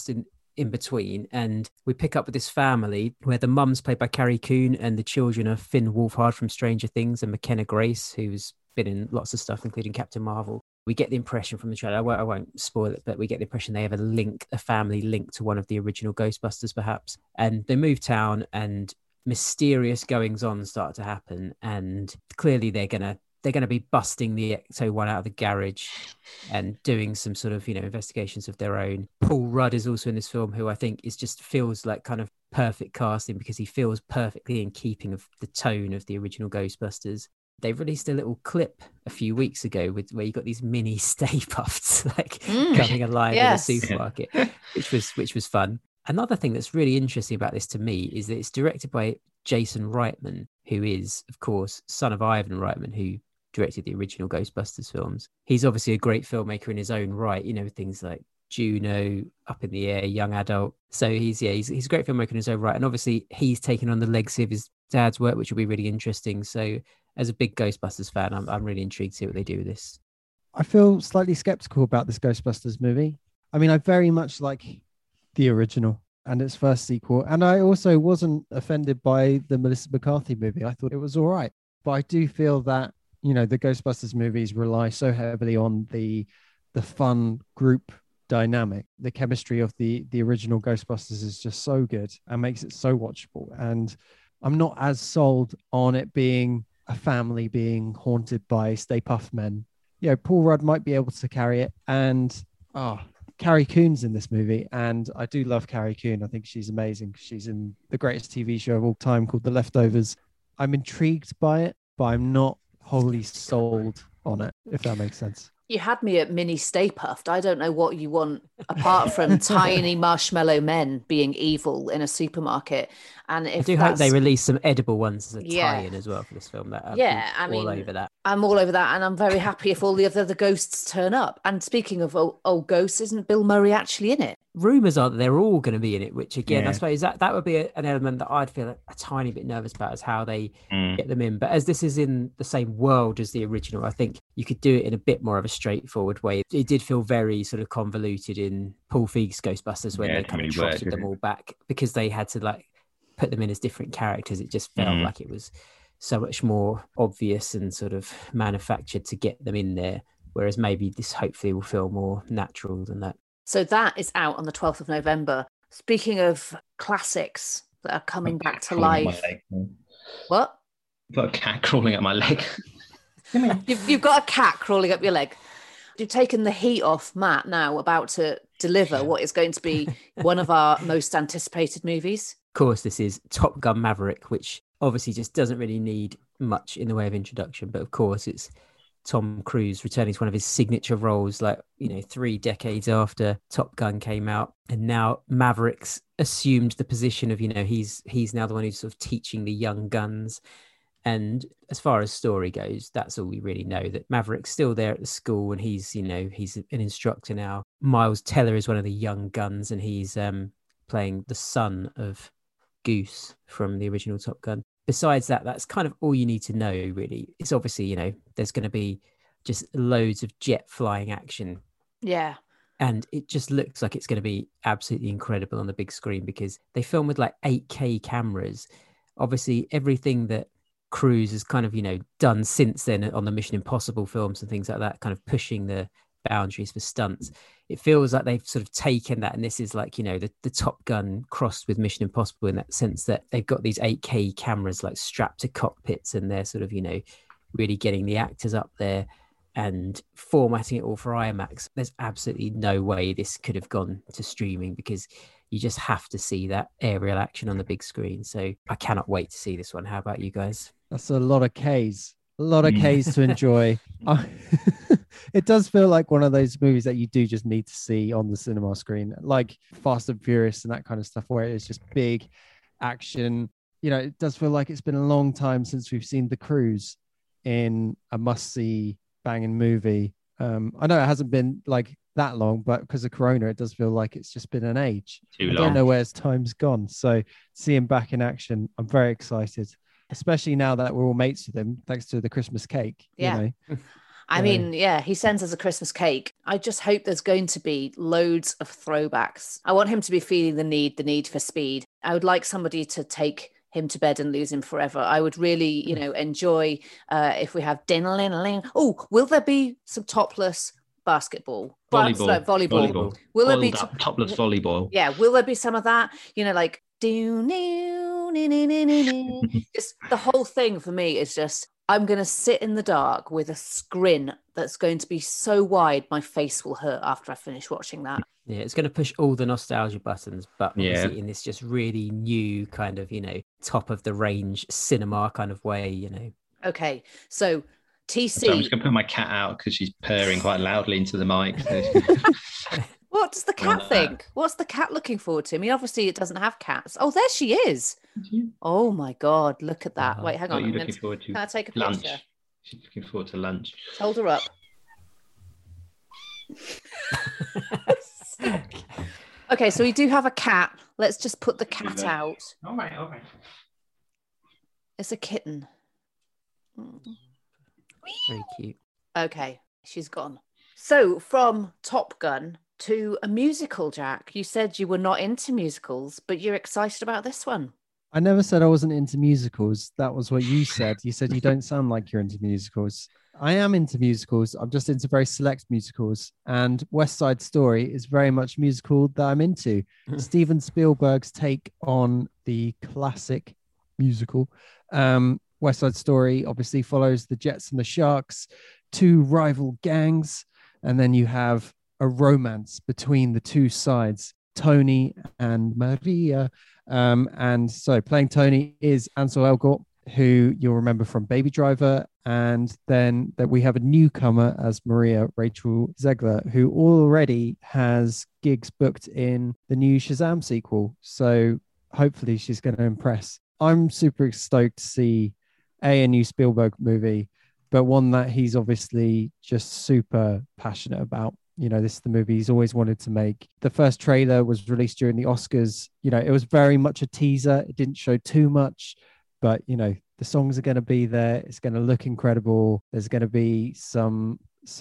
in between, and we pick up with this family where the mum's played by Carrie Coon and the children are Finn Wolfhard from Stranger Things and McKenna Grace, who's been in lots of stuff including Captain Marvel. We get the impression from the trailer, I won't spoil it, but we get the impression they have a family link to one of the original Ghostbusters perhaps, and they move town and mysterious goings on start to happen, and clearly they're gonna be busting the Ecto-1 out of the garage and doing some sort of, investigations of their own. Paul Rudd is also in this film, who I think feels like kind of perfect casting because he feels perfectly in keeping of the tone of the original Ghostbusters. They released a little clip a few weeks ago where you got these mini Stay Puffs coming alive in a supermarket, which was fun. Another thing that's really interesting about this to me is that it's directed by Jason Reitman, who is, of course, son of Ivan Reitman, who directed the original Ghostbusters films. He's obviously a great filmmaker in his own right, things like Juno, Up in the Air, Young Adult. So he's a great filmmaker in his own right. And obviously he's taken on the legacy of his dad's work, which will be really interesting. So as a big Ghostbusters fan, I'm really intrigued to see what they do with this. I feel slightly skeptical about this Ghostbusters movie. I mean, I very much like the original and its first sequel. And I also wasn't offended by the Melissa McCarthy movie. I thought it was all right. But I do feel that, the Ghostbusters movies rely so heavily on the fun group dynamic. The chemistry of the original Ghostbusters is just so good and makes it so watchable. And I'm not as sold on it being a family being haunted by Stay Puft Men. Paul Rudd might be able to carry it. And Carrie Coon's in this movie, and I do love Carrie Coon. I think she's amazing. She's in the greatest TV show of all time called The Leftovers. I'm intrigued by it, but I'm not wholly sold on it, if that makes sense. You had me at mini Stay Puft. I don't know what you want apart from tiny marshmallow men being evil in a supermarket. And if I do hope they release some edible ones as a tie-in as well for this film. All over that. I'm all over that, and I'm very happy if all the other ghosts turn up. And speaking of old ghosts, isn't Bill Murray actually in it? Rumours are that they're all going to be in it, which again, I suppose that would be an element that I'd feel a tiny bit nervous about, is how they get them in. But as this is in the same world as the original, I think you could do it in a bit more of a straightforward way. It did feel very sort of convoluted in Paul Feig's Ghostbusters when they kind of trotted them all back because they had to put them in as different characters. It just felt like it was so much more obvious and sort of manufactured to get them in there, whereas maybe this hopefully will feel more natural than that. So that is out on the 12th of November. Speaking of classics that are coming back to life. What? I've got a cat crawling up my leg. You've got a cat crawling up your leg. You've taken the heat off Matt now, about to deliver what is going to be one of our most anticipated movies. Of course, this is Top Gun Maverick, which obviously just doesn't really need much in the way of introduction. But of course, it's Tom Cruise returning to one of his signature roles, 3 decades after Top Gun came out. And now Maverick's assumed the position of, he's now the one who's sort of teaching the young guns. And as far as story goes, that's all we really know, that Maverick's still there at the school and he's an instructor now. Miles Teller is one of the young guns and he's playing the son of Goose from the original Top Gun. Besides that, that's kind of all you need to know, really. It's obviously, there's going to be just loads of jet flying action. Yeah. And it just looks like it's going to be absolutely incredible on the big screen because they film with 8K cameras. Obviously, everything that Cruise has kind of, done since then on the Mission Impossible films and things like that, kind of pushing the boundaries for stunts. It feels like they've sort of taken that, and this is the Top Gun crossed with Mission Impossible in that sense, that they've got these 8K cameras strapped to cockpits and they're sort of, really getting the actors up there and formatting it all for IMAX. There's absolutely no way this could have gone to streaming because you just have to see that aerial action on the big screen. So I cannot wait to see this one. How about you guys? That's a lot of Ks. A lot of Ks to enjoy. It does feel like one of those movies that you do just need to see on the cinema screen, like Fast and Furious and that kind of stuff, where it's just big action. It does feel like it's been a long time since we've seen The Cruise in a must-see banging movie. I know it hasn't been that long, but because of Corona, it does feel like it's just been an age. Too long. I don't know where his time's gone. So see him back in action, I'm very excited, especially now that we're all mates with him, thanks to the Christmas cake. Yeah. I mean, he sends us a Christmas cake I just hope there's going to be loads of throwbacks. I want him to be feeling the need for speed. I would like somebody to take him to bed and lose him forever. I would really, enjoy if we have ding-a-ling-a-ling. Oh, will there be some topless basketball? Volleyball. Will there be topless volleyball? Yeah. Will there be some of that? Like just the whole thing for me is just, I'm going to sit in the dark with a screen that's going to be so wide my face will hurt after I finish watching that. Yeah, it's going to push all the nostalgia buttons, but obviously in this just really new kind of, top of the range cinema kind of way, Okay, so TC. So I'm just going to put my cat out because she's purring quite loudly into the mic. So. What does the cat think? What's the cat looking forward to? I mean, obviously it doesn't have cats. Oh, there she is. Oh my God, look at that. Wait, hang on. What are you looking forward to? Can I take a lunch? picture? She's looking forward to lunch. Hold her up. Okay, so we do have a cat. Let's just put the cat out. All right. It's a kitten. Very cute. Okay, she's gone. So from Top Gun to a musical, Jack. You said you were not into musicals, but you're excited about this one. I never said I wasn't into musicals. That was what you said. You said you don't sound like you're into musicals. I am into musicals. I'm just into very select musicals. And West Side Story is very much a musical that I'm into. Steven Spielberg's take on the classic musical. West Side Story obviously follows the Jets and the Sharks, two rival gangs. And then you have a romance between the two sides, Tony and Maria. And so playing Tony is Ansel Elgort, who you'll remember from Baby Driver. And then that we have a newcomer as Maria Rachel Zegler, who already has gigs booked in the new Shazam sequel. So hopefully she's going to impress. I'm super stoked to see a new Spielberg movie, but one that he's obviously just super passionate about. This is the movie he's always wanted to make. The first trailer was released during the Oscars. It was very much a teaser. It didn't show too much, but, the songs are going to be there. It's going to look incredible. There's going to be some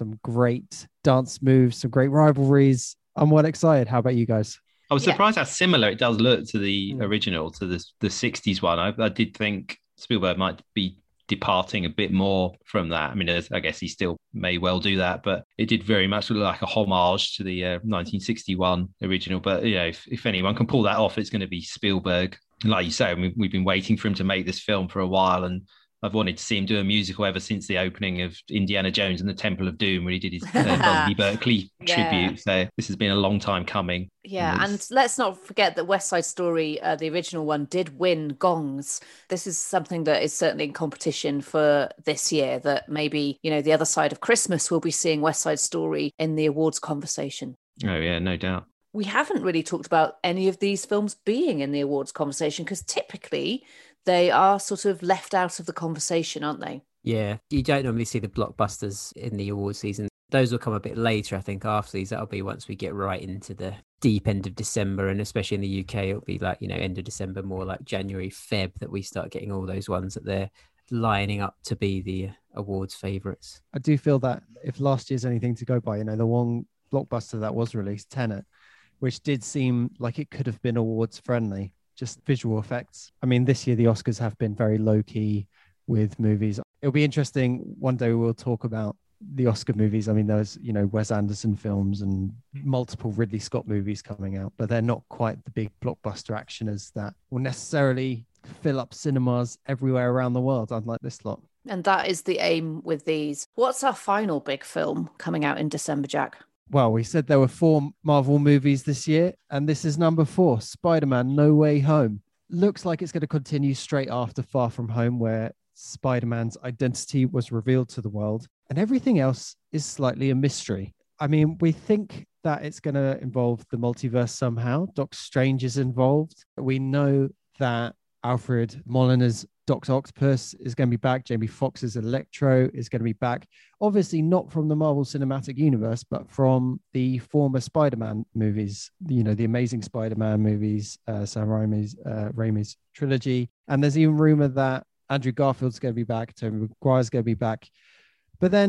great dance moves, some great rivalries. I'm well excited. How about you guys? I was surprised how similar it does look to the original, to the 60s one. I did think Spielberg might be departing a bit more from that. I mean, I guess he still may well do that, but it did very much look like a homage to the 1961 original. But if anyone can pull that off, it's going to be Spielberg. Like you say, we've been waiting for him to make this film for a while, and I've wanted to see him do a musical ever since the opening of Indiana Jones and the Temple of Doom, when he did his Busby Berkeley tribute. So this has been a long time coming. Yeah, and let's not forget that West Side Story, the original one, did win gongs. This is something that is certainly in competition for this year, that maybe, the other side of Christmas will be seeing West Side Story in the awards conversation. Oh, yeah, no doubt. We haven't really talked about any of these films being in the awards conversation, because typically they are sort of left out of the conversation, aren't they? Yeah, you don't normally see the blockbusters in the award season. Those will come a bit later, I think, after these. That'll be once we get right into the deep end of December, and especially in the UK, it'll be like, end of December, more like January, Feb, that we start getting all those ones that they're lining up to be the awards favourites. I do feel that if last year's anything to go by, the one blockbuster that was released, Tenet, which did seem like it could have been awards friendly, just visual effects. I mean, this year the Oscars have been very low key with movies. It'll be interesting. One day we'll talk about the Oscar movies. I mean, there's, Wes Anderson films and multiple Ridley Scott movies coming out, but they're not quite the big blockbuster actioners that will necessarily fill up cinemas everywhere around the world, unlike this lot. And that is the aim with these. What's our final big film coming out in December, Jack? Well, we said there were 4 Marvel movies this year, and this is number 4, Spider-Man No Way Home. Looks like it's going to continue straight after Far From Home, where Spider-Man's identity was revealed to the world, and everything else is slightly a mystery. I mean, we think that it's going to involve the multiverse somehow. Doc Strange is involved. We know that Alfred Molina's Dr. Octopus is going to be back. Jamie Foxx's Electro is going to be back. Obviously not from the Marvel Cinematic Universe, but from the former Spider-Man movies, the Amazing Spider-Man movies, Sam Raimi's trilogy. And there's even rumor that Andrew Garfield's going to be back, Tobey Maguire's going to be back. But then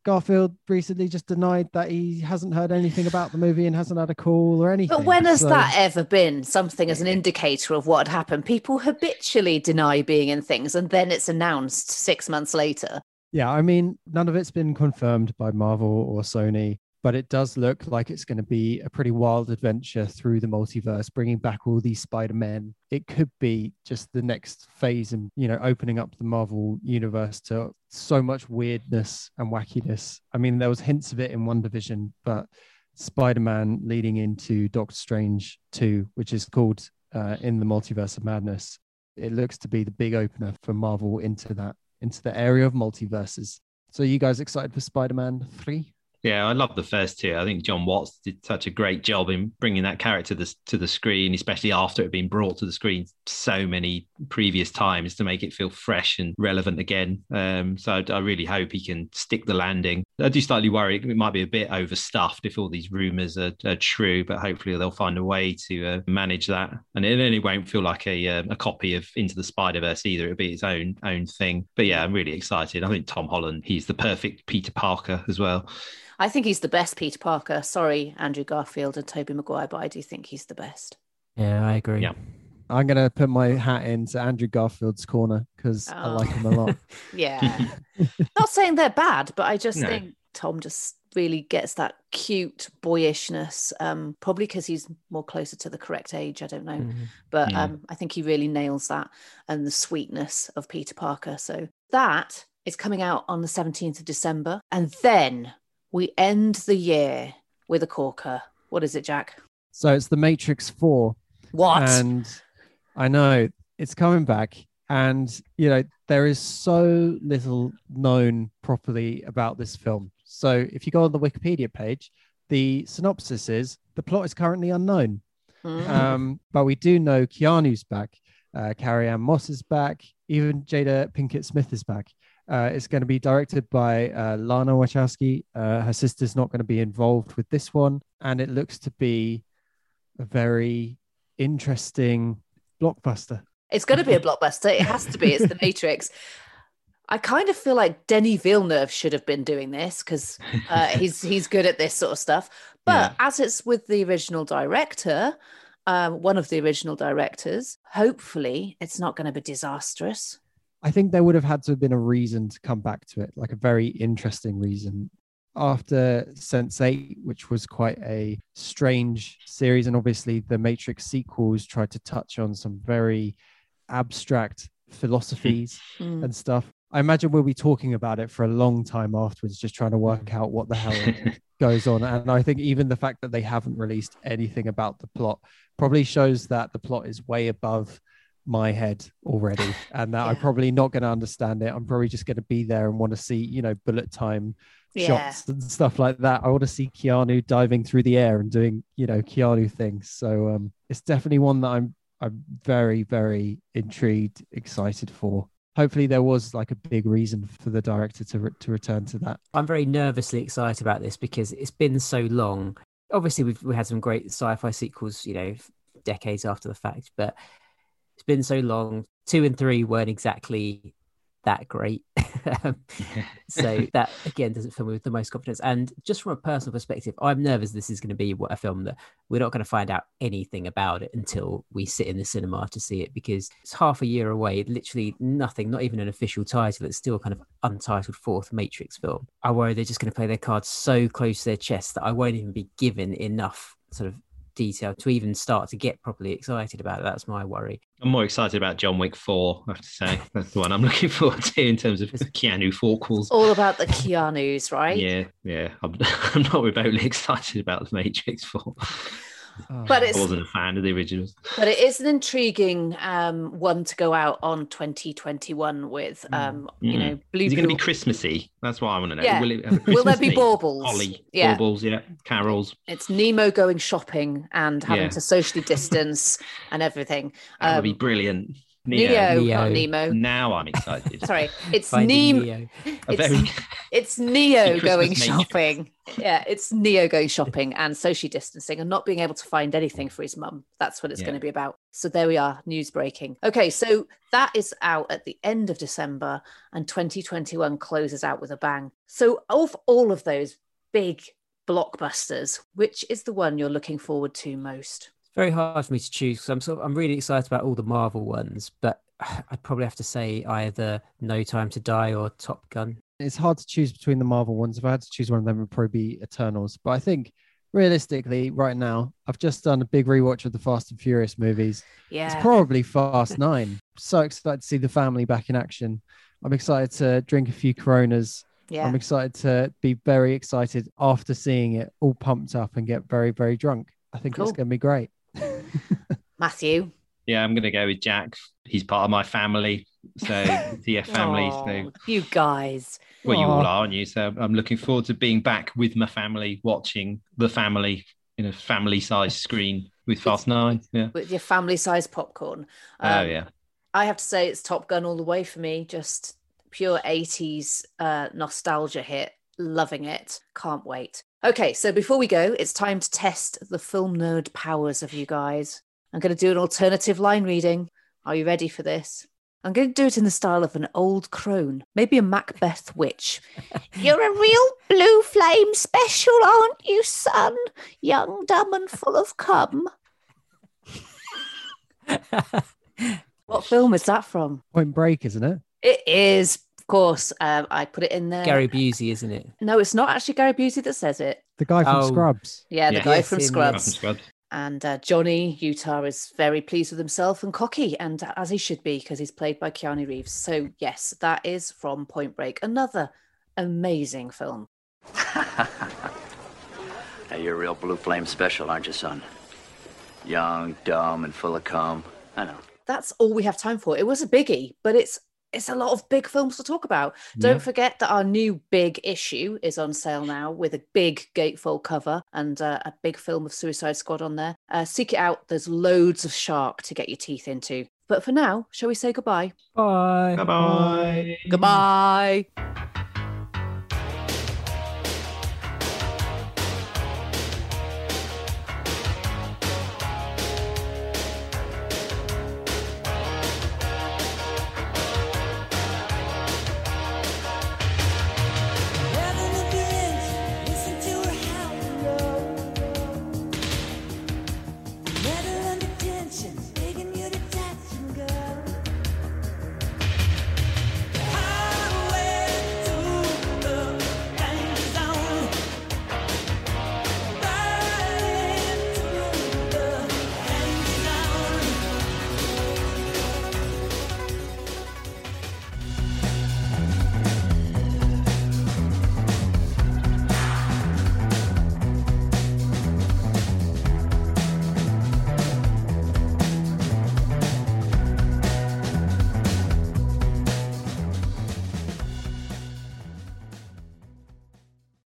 Garfield recently just denied that he hasn't heard anything about the movie and hasn't had a call or anything. But when has that ever been something as an indicator of what had happened? People habitually deny being in things and then it's announced 6 months later. Yeah, I mean, none of it's been confirmed by Marvel or Sony, but it does look like it's going to be a pretty wild adventure through the multiverse, bringing back all these Spider-Men. It could be just the next phase in, opening up the Marvel universe to so much weirdness and wackiness. I mean, there was hints of it in WandaVision, but Spider-Man leading into Doctor Strange 2, which is called In the Multiverse of Madness. It looks to be the big opener for Marvel into the area of multiverses. So you guys excited for Spider-Man 3? Yeah, I love the first two. I think John Watts did such a great job in bringing that character to the screen, especially after it had been brought to the screen so many previous times, to make it feel fresh and relevant again. So I really hope he can stick the landing. I do slightly worry it might be a bit overstuffed if all these rumours are true, but hopefully they'll find a way to manage that. And it won't feel like a copy of Into the Spider-Verse either. It'll be its own thing. But yeah, I'm really excited. I think Tom Holland, he's the perfect Peter Parker as well. I think he's the best Peter Parker. Sorry, Andrew Garfield and Tobey Maguire, but I do think he's the best. Yeah, I agree. Yeah. I'm going to put my hat into Andrew Garfield's corner because I like him a lot. Yeah. Not saying they're bad, but I just think Tom just really gets that cute boyishness, probably because he's more closer to the correct age. I don't know. Mm-hmm. But I think he really nails that and the sweetness of Peter Parker. So that is coming out on the 17th of December. And then we end the year with a corker. What is it, Jack? So it's The Matrix 4. What? And I know it's coming back. And, there is so little known properly about this film. So if you go on the Wikipedia page, the synopsis is the plot is currently unknown. But we do know Keanu's back. Carrie-Anne Moss is back. Even Jada Pinkett Smith is back. It's going to be directed by Lana Wachowski. Her sister's not going to be involved with this one. And it looks to be a very interesting blockbuster. It's going to be a blockbuster. It has to be. It's The Matrix. I kind of feel like Denis Villeneuve should have been doing this because he's good at this sort of stuff. But as it's with the original director, one of the original directors, hopefully it's not going to be disastrous. I think there would have had to have been a reason to come back to it, like a very interesting reason. After Sense8, which was quite a strange series, and obviously the Matrix sequels tried to touch on some very abstract philosophies and stuff. I imagine we'll be talking about it for a long time afterwards, just trying to work out what the hell goes on. And I think even the fact that they haven't released anything about the plot probably shows that the plot is way above my head already, and that I'm probably not going to understand it. I'm probably just going to be there and want to see, bullet time shots and stuff like that. I want to see Keanu diving through the air and doing, Keanu things. So it's definitely one that I'm very, very intrigued, excited for. Hopefully there was like a big reason for the director to return to that. I'm very nervously excited about this because it's been so long. Obviously we had some great sci-fi sequels, decades after the fact, but it's been so long. 2 and 3 weren't exactly that great. So that, again, doesn't fill me with the most confidence. And just from a personal perspective, I'm nervous this is going to be a film that we're not going to find out anything about it until we sit in the cinema to see it, because it's half a year away. Literally nothing, not even an official title. It's still kind of untitled 4th Matrix film. I worry they're just going to play their cards so close to their chest that I won't even be given enough sort of detail to even start to get properly excited about it. That's my worry. I'm more excited about John Wick 4, I have to say. That's the one I'm looking forward to in terms of Keanu Falkles. All about the Keanus, right? Yeah. I'm not remotely excited about The Matrix 4. But I wasn't a fan of the originals. But it is an intriguing one to go out on 2021 with. Blue. Is it going to be Christmassy? That's what I want to know. Yeah. Will there be baubles? Holly, yeah. Baubles, carols. It's Nemo going shopping and having to socially distance and everything. That would be brilliant. Neo, Neo. not Nemo. Now I'm excited. Sorry, it's Finding Nemo. Neo. A very It's Neo Christmas going matrix. shopping. Yeah, it's Neo going shopping and socially distancing and not being able to find anything for his mum. That's what it's going to be about. So there we are, news breaking. Okay, so that is out at the end of December and 2021 closes out with a bang. So of all of those big blockbusters, which is the one you're looking forward to most? It's very hard for me to choose because I'm really excited about all the Marvel ones, but I'd probably have to say either No Time to Die or Top Gun. It's hard to choose between the Marvel ones. If I had to choose one of them, it would probably be Eternals. But I think realistically, right now, I've just done a big rewatch of the Fast and Furious movies. Yeah. It's probably Fast 9. So excited to see the family back in action. I'm excited to drink a few Coronas. Yeah. I'm excited to be very excited after seeing it, all pumped up and get very, very drunk. I think it's going to be great. Matthew? Yeah, I'm going to go with Jack. He's part of my family. So, family. So, you guys. Well, you all are, aren't you? So I'm looking forward to being back with my family, watching the family in a family-sized screen with Fast 9. Yeah. With your family-sized popcorn. Yeah. I have to say it's Top Gun all the way for me. Just pure 80s nostalgia hit. Loving it. Can't wait. Okay, so before we go, it's time to test the film nerd powers of you guys. I'm going to do an alternative line reading. Are you ready for this? I'm going to do it in the style of an old crone, maybe a Macbeth witch. You're a real blue flame special, aren't you, son? Young, dumb, and full of cum. What film is that from? Point Break, isn't it? It is, of course. I put it in there. Gary Busey, isn't it? No, it's not actually Gary Busey that says it. The guy from Scrubs. Yeah, the guy Yes, from him, Scrubs. Yeah. And Johnny Utah is very pleased with himself and cocky, and as he should be, because he's played by Keanu Reeves. So yes, that is from Point Break. Another amazing film. Hey, you're a real blue flame special, aren't you, son? Young, dumb, and full of cum. I know. That's all we have time for. It was a biggie, but it's a lot of big films to talk about. Don't forget that our new big issue is on sale now with a big gatefold cover and a big film of Suicide Squad on there. Seek it out. There's loads of shark to get your teeth into. But for now, shall we say goodbye? Bye. Bye-bye. Goodbye.